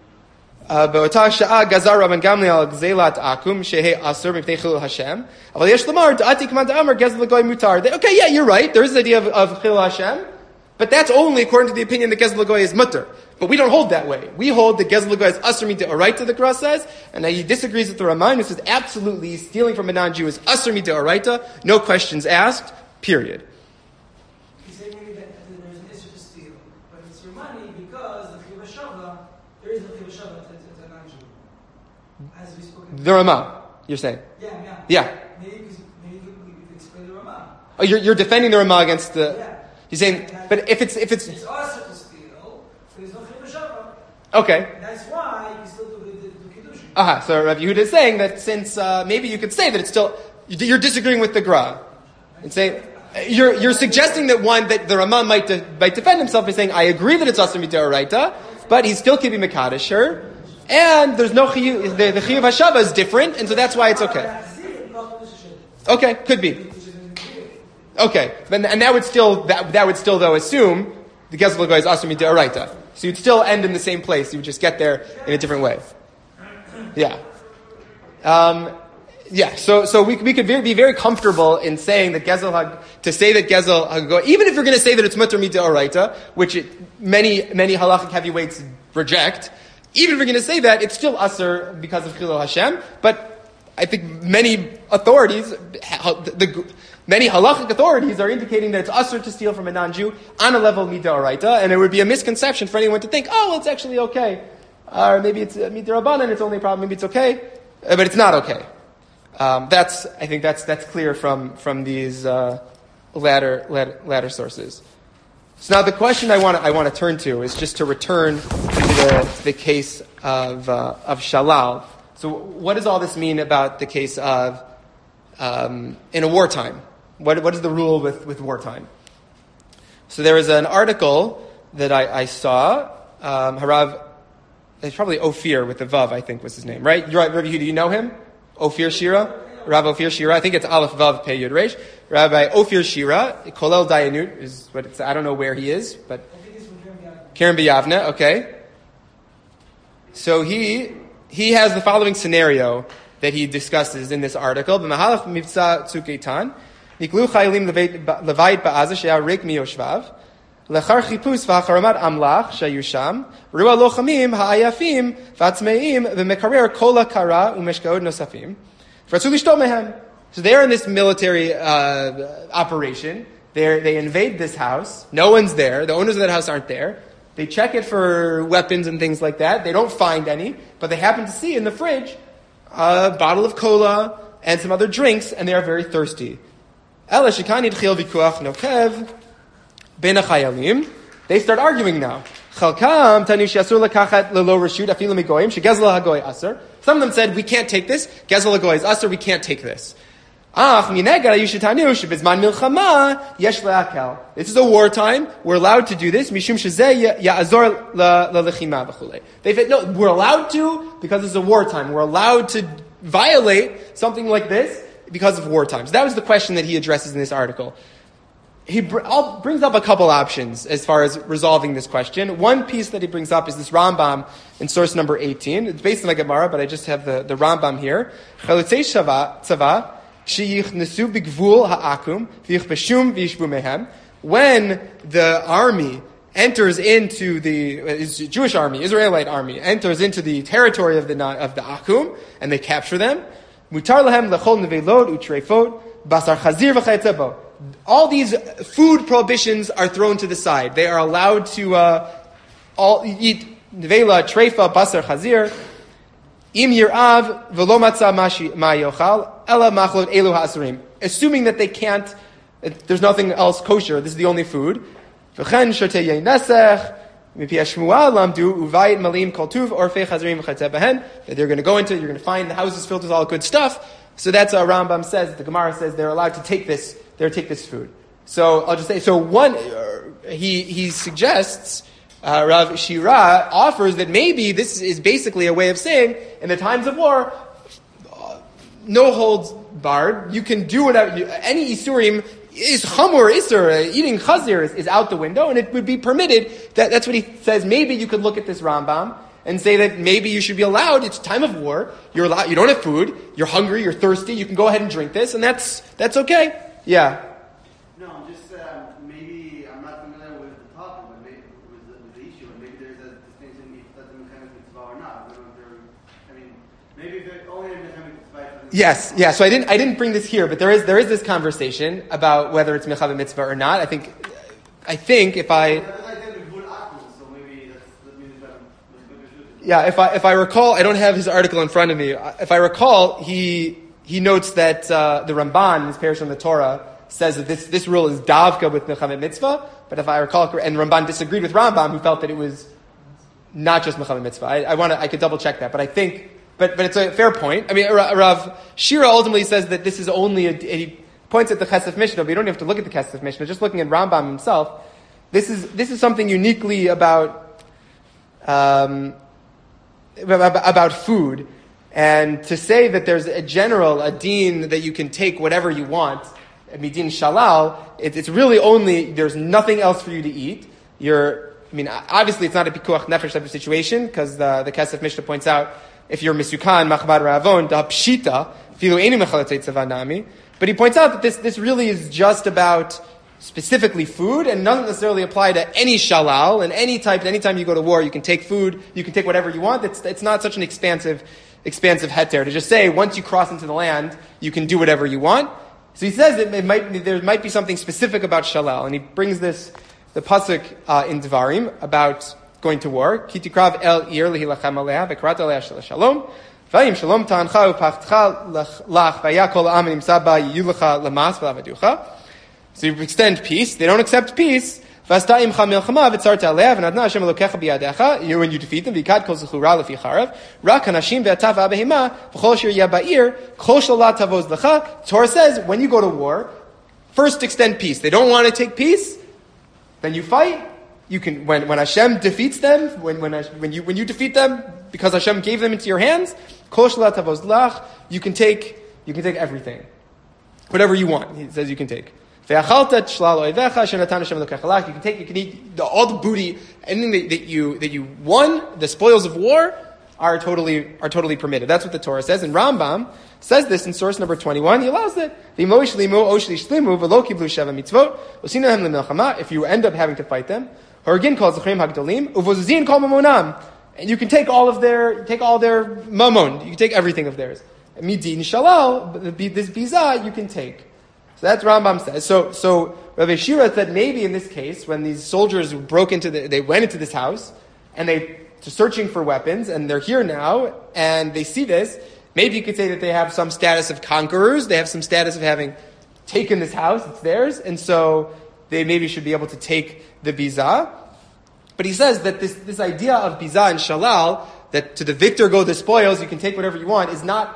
Okay, yeah, you're right. There is the idea of Chilul Hashem, but that's only according to the opinion that Gezel Goy is mutter. But we don't hold that way. We hold that Gezel Goy is Asur Midaraita, the Gra says, and he disagrees with the Ramah, who says absolutely stealing from a non-Jew is Asur Midaraita, no questions asked. Period. He's saying maybe that there's an issue to steal, but it's your money because the Chiv HaShavah, there is no Chiv HaShavah to a non-Jew. As we spoke about. The Ramah, you're saying? Yeah. Maybe you could explain the Ramah. Oh, you're defending the Ramah against the... Yeah. You're saying, but if it's... It's also to steal, there's no Chiv HaShavah. Okay. That's why you still do Kiddush. So Rav Yehuda is saying that since maybe you could say that it's still... You're disagreeing with the Gra. And saying, you're suggesting that the Ramah might defend himself by saying, I agree that it's Asur Midaraita, but he's still keeping Mekadesh her, and there's no Chiyuv, the Chiyuv HaShavah is different, and so that's why it's okay. Okay, could be. Okay, and that would still though assume the Gezel Goy is Asur Midaraita. So you'd still end in the same place, you would just get there in a different way. Yeah. Yeah, so we could be very comfortable in saying that Gezel Hagoy, even if you're going to say that it's Mutter Midaraita, which many halachic heavyweights reject, even if you're going to say that, it's still Asur because of Chilul Hashem, but I think many halachic authorities are indicating that it's Asur to steal from a non-Jew on a level Midaraita, and it would be a misconception for anyone to think, oh, well, it's actually okay. Or maybe it's Midarabanan, it's only a problem, maybe it's okay, but it's not okay. I think that's clear from these latter sources. So now the question I want to turn to is just to return to the case of Shalal So what does all this mean about the case of in a wartime? What is the rule with wartime? So there was an article that I saw. Harav, it's probably Ophir with the Vav, I think was his name, right? You're right, Rabbi Yehuda, do you know him? Ophir Shira? Rabbi Ophir Shira. I think it's Aleph Vav Pei Yud Reish. Rabbi Ophir Shira, Kolel Dayanut is what it's, I don't know where he is, but Karen B'Yavne, okay. So he has the following scenario that he discusses in this article. B'mahalach mivtza Tzuk Eitan, niklu chayalim levayit ba'aza she'ah rik miyoshvav, lechar chipus v'hacharamat amlach she'ayu sham, ru'a lochamim ha'ayafim v'atzmeim v'mekarer kol ha'kara u'meshkaot nosafim, v'ratzu lishtot mehem. So they're in this military operation. They invade this house. No one's there. The owners of that house aren't there. They check it for weapons and things like that. They don't find any, but they happen to see in the fridge a bottle of cola and some other drinks, and they are very thirsty. They start arguing now. Some of them said, we can't take this. Gezel hagoy is asur, we can't take this. This is a wartime. We're allowed to do this. They said, no, we're allowed to because it's a wartime. We're allowed to violate something like this because of wartime. So that was the question that he addresses in this article. He brings up a couple options as far as resolving this question. One piece that he brings up is this Rambam in source number 18. It's based on the Gemara, but I just have the Rambam here. When the army enters into the Jewish army, Israelite army, enters into the territory of the Akum, and they capture them, all these food prohibitions are thrown to the side. They are allowed to all eat nevela, treifa, basar, chazir. Im yirav v'lo matzah ma yochal ela machlot elu ha'asurim. Assuming that they can't, there's nothing else kosher. This is the only food. V'chen shotei yain nesech mipi hashmuah lamdu uvayit malim kol tuv orfei chazirim v'chatzeh behen. That they're going to go into, you're going to find the houses filled with all good stuff. So that's what Rambam says. The Gemara says they're allowed to take this. They're take this food. So I'll just say. So one, he suggests. Rav Shira offers that maybe this is basically a way of saying, in the times of war, no holds barred. You can do whatever. Any isurim is chamur isur. Eating chazir is out the window, and it would be permitted. That's what he says. Maybe you could look at this Rambam and say that maybe you should be allowed. It's time of war. You're allowed. You don't have food. You're hungry. You're thirsty. You can go ahead and drink this, and that's okay. Yeah. No, I'm just maybe I'm not familiar with the topic, but maybe with the issue, and maybe there's a distinction if that's a mechanic mitzvah or not. Maybe if it's only a mechanic mitzvah. Yes, yeah. So I didn't bring this here, but there is this conversation about whether it's mechav mitzvah or not. I think if I. Yeah, if I recall, I don't have his article in front of me. If I recall, he notes that the Ramban, his Parish on the Torah, says that this rule is davka with mechav mitzvah. But if I recall, and Ramban disagreed with Rambam, who felt that it was not just mechav mitzvah. I could double check that, but I think, but it's a fair point. I mean, Rav Shira ultimately says that this is only he points at the Chesef Mishnah, but you don't have to look at the Chesef Mishnah. Just looking at Rambam himself, this is something uniquely about food, and to say that there's a deen that you can take whatever you want, midin shalal, it's really only, there's nothing else for you to eat. Obviously it's not a pikuach nefesh type of situation, because the Kesef Mishnah points out, if you're misukan, machbar ravon, da pshita, filu eni mechalatzei tzavanami, but he points out that this really is just about specifically food, and doesn't necessarily apply to any shalal, and anytime you go to war, you can take food, you can take whatever you want. It's not such an expansive heter to just say, once you cross into the land, you can do whatever you want. So he says that there might be something specific about shalal, and he brings the pasuk in Devarim about going to war. Ki tikrav el ir lehilachem aleha v'karat aleha shalom v'ayim shalom ta'ancha u'pachtcha lach v'aya kol ha'am nimsa ba yiyulecha lamas v'lavaducha. So you extend peace. They don't accept peace. V'asta'im cha milchama v'tzarta aleha v'nadna Hashem Elokecha biyadecha. You when you defeat them, v'ikad kol zechura lefi charav. Rak hanashim ve'atav v'abehema v'chol asher yeh ba'ir kol shalat tavoz lecha. Torah says when you go to war, first extend peace. They don't want to take peace, then you fight. You can when Hashem defeats them, when you defeat them because Hashem gave them into your hands, kol shalat tavoz lech. You can take everything, whatever you want. He says you can take. You can eat all the booty, anything that you won, the spoils of war are totally permitted. That's what the Torah says. And Rambam says this in source number 21. He allows it. If you end up having to fight them, and you can take all their mammon, you can take everything of theirs. Midin shalal, this biza you can take. So that's Rambam says. So Rav Shira said maybe in this case, when these soldiers went into this house, and they're searching for weapons, and they're here now, and they see this, maybe you could say that they have some status of conquerors, they have some status of having taken this house, it's theirs, and so they maybe should be able to take the biza. But he says that this idea of biza and shalal, that to the victor go the spoils, you can take whatever you want, is not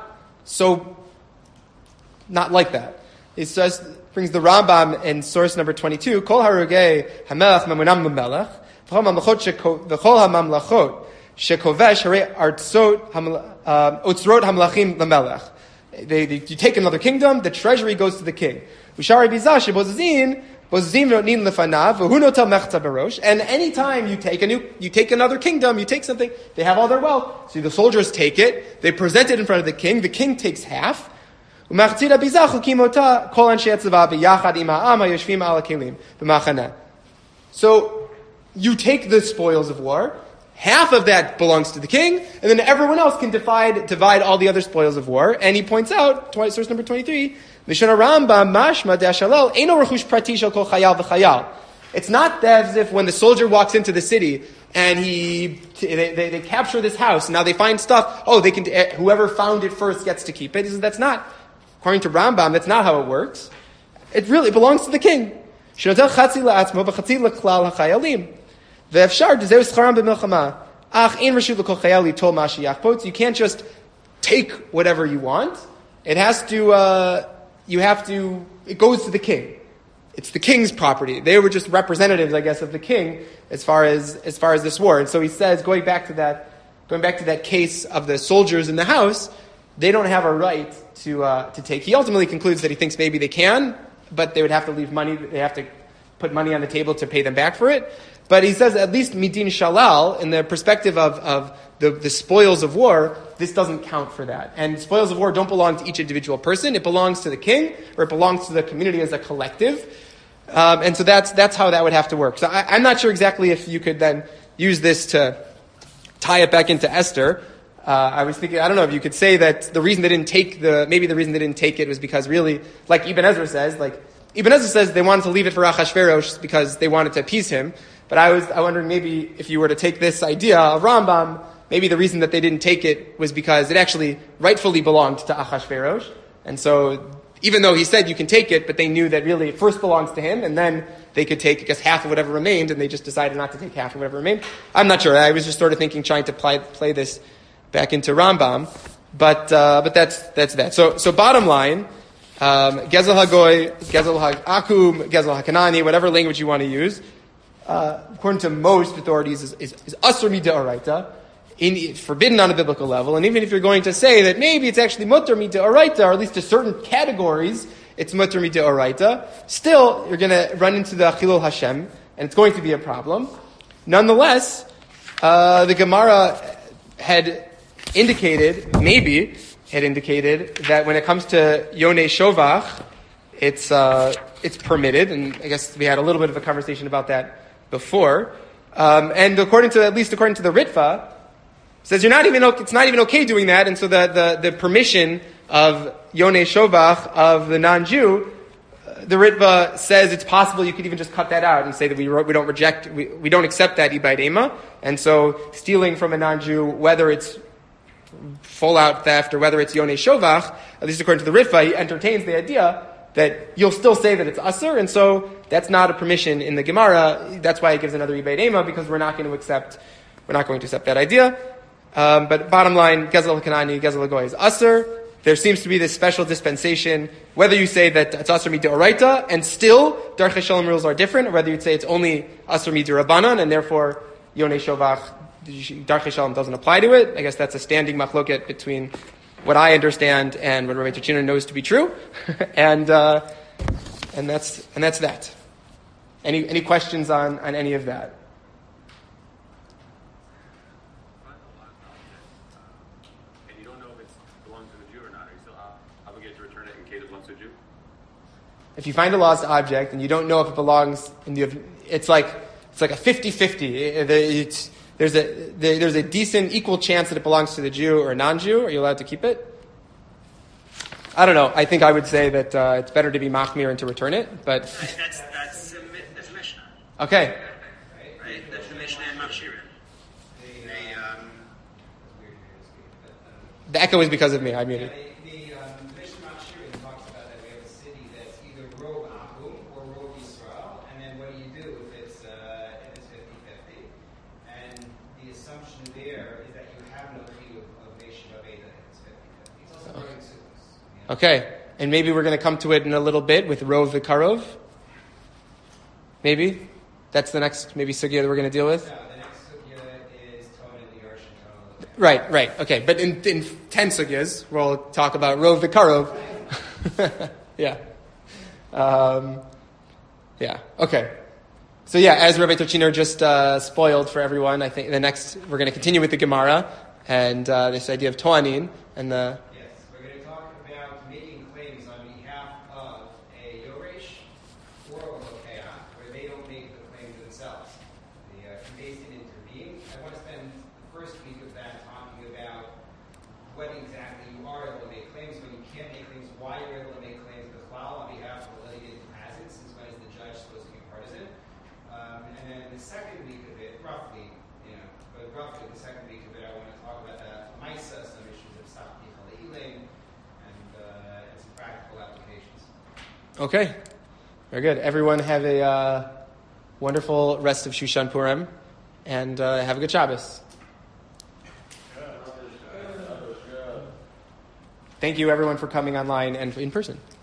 like that. It says, brings the Rambam in source number 22, Kol harugei hamelach mamunam l'melech, v'chol hamamlachot shekovesh harei otzrot hamlachim l'melech. You take another kingdom, the treasury goes to the king. Ushari bizah shebozazin, bozazim no'nin lefanav, v'hu notel mechta barosh. And anytime you take another kingdom, you take something, they have all their wealth. So the soldiers take it, they present it in front of the king takes half. So you take the spoils of war, half of that belongs to the king, and then everyone else can divide all the other spoils of war. And he points out, source number 23, it's not as if when the soldier walks into the city and they capture this house, now they find stuff, whoever found it first gets to keep it. That's not. According to Rambam, that's not how it works. It really belongs to the king. You can't just take whatever you want. It has to, it goes to the king. It's the king's property. They were just representatives, I guess, of the king as far as this war. And so he says, going back to that case of the soldiers in the house, they don't have a right to take. He ultimately concludes that he thinks maybe they can, but they would have to leave money. They have to put money on the table to pay them back for it. But he says at least midin shalal, in the perspective of the spoils of war, this doesn't count for that. And spoils of war don't belong to each individual person. It belongs to the king, or it belongs to the community as a collective. And so that's how that would have to work. So I'm not sure exactly if you could then use this to tie it back into Esther. I was thinking, I don't know if you could say that the reason they didn't take it was because really, like Ibn Ezra says they wanted to leave it for Achashverosh because they wanted to appease him. But I wondered maybe if you were to take this idea of Rambam, maybe the reason that they didn't take it was because it actually rightfully belonged to Achashverosh. And so, even though he said you can take it, but they knew that really it first belongs to him, and then they could take, I guess, half of whatever remained, and they just decided not to take half of whatever remained. I'm not sure. I was just sort of thinking, trying to play this back into Rambam, but that's that. So bottom line, Gezel Hagoy, Gezel Akum, Gezel Hakanani, whatever language you want to use, according to most authorities, is Asur Mid'oraita, forbidden on a biblical level. And even if you're going to say that maybe it's actually Mutter Mid'oraita, or at least to certain categories, it's Mutter Mid'oraita, still you're going to run into the Chilul Hashem, and it's going to be a problem. Nonetheless, the Gemara had indicated that when it comes to Yonei Shovach, it's permitted, and I guess we had a little bit of a conversation about that before. And according to the Ritva, says it's not even okay doing that, and so the permission of Yonei Shovach of the non-Jew, the Ritva says it's possible you could even just cut that out and say that we don't accept that Ibaid Ema, and so stealing from a non-Jew, whether it's full out theft or whether it's Yonei Shovach, at least according to the Ritva, he entertains the idea that you'll still say that it's Asr, and so that's not a permission in the Gemara. That's why it gives another Ibeit Ema, because we're not going to accept that idea. But bottom line, Gezel HaKanani, Gezel HaGoy is Asr. There seems to be this special dispensation, whether you say that it's Asr Midoraita, and still Darchei Shalom rules are different, or whether you'd say it's only Asr Midorabanan, and therefore Yonei Shovach, Darchei Shalom doesn't apply to it. I guess that's a standing machloket between what I understand and what Rabbi Turchiner knows to be true. and that's that. Any questions on any of that? And you don't know if it belongs to the Jew or not. Are you still obligated to return it in case it belongs to a Jew? If you find a lost object and you don't know if it belongs, it's like a 50-50. There's a decent equal chance that it belongs to the Jew or non-Jew. Are you allowed to keep it? I don't know. I think I would say that it's better to be machmir and to return it. But That's Mishnah. Okay. Right? That's the Mishnah and Machshirin. The echo is because of me. I muted. The Mishnah Machshirin talks about that we have a city that's either Rov Ahum or Rov Yisrael, and then what do you do if it's 50-50? And the assumption there is that you have no chiyuv of Beishiva Beda if it's 50-50. It's also running suits. Okay. And maybe we're going to come to it in a little bit with Rov Vikarov. Maybe? That's the next sugya that we're going to deal with? No, the next sugya is Tone and the Yarshin Tone. Right. Okay. But in 10 sugyas, we'll talk about Rov Vikarov. Yeah. Yeah. Okay. So yeah, as Rabbi Turchiner just spoiled for everyone, I think we're going to continue with the Gemara and this idea of Toanin and the... Yes, we're going to talk about making claims on behalf of a Yoresh or a Lokea, where they don't make the claim themselves. The Basin intervene. I want to spend the first week of that talking about what exactly you are able to make claims, when you can't make claims, why you're able to make claims with Klal on behalf of the litigant who has it, since when is the judge supposed to be partisan. And then the second week of it, roughly the second week of it, I want to talk about the Maisa, some issues of Sapti Chale'ilim, and some practical applications. Okay. Very good. Everyone have a wonderful rest of Shushan Purim and have a good Shabbos. Thank you everyone for coming online and in person.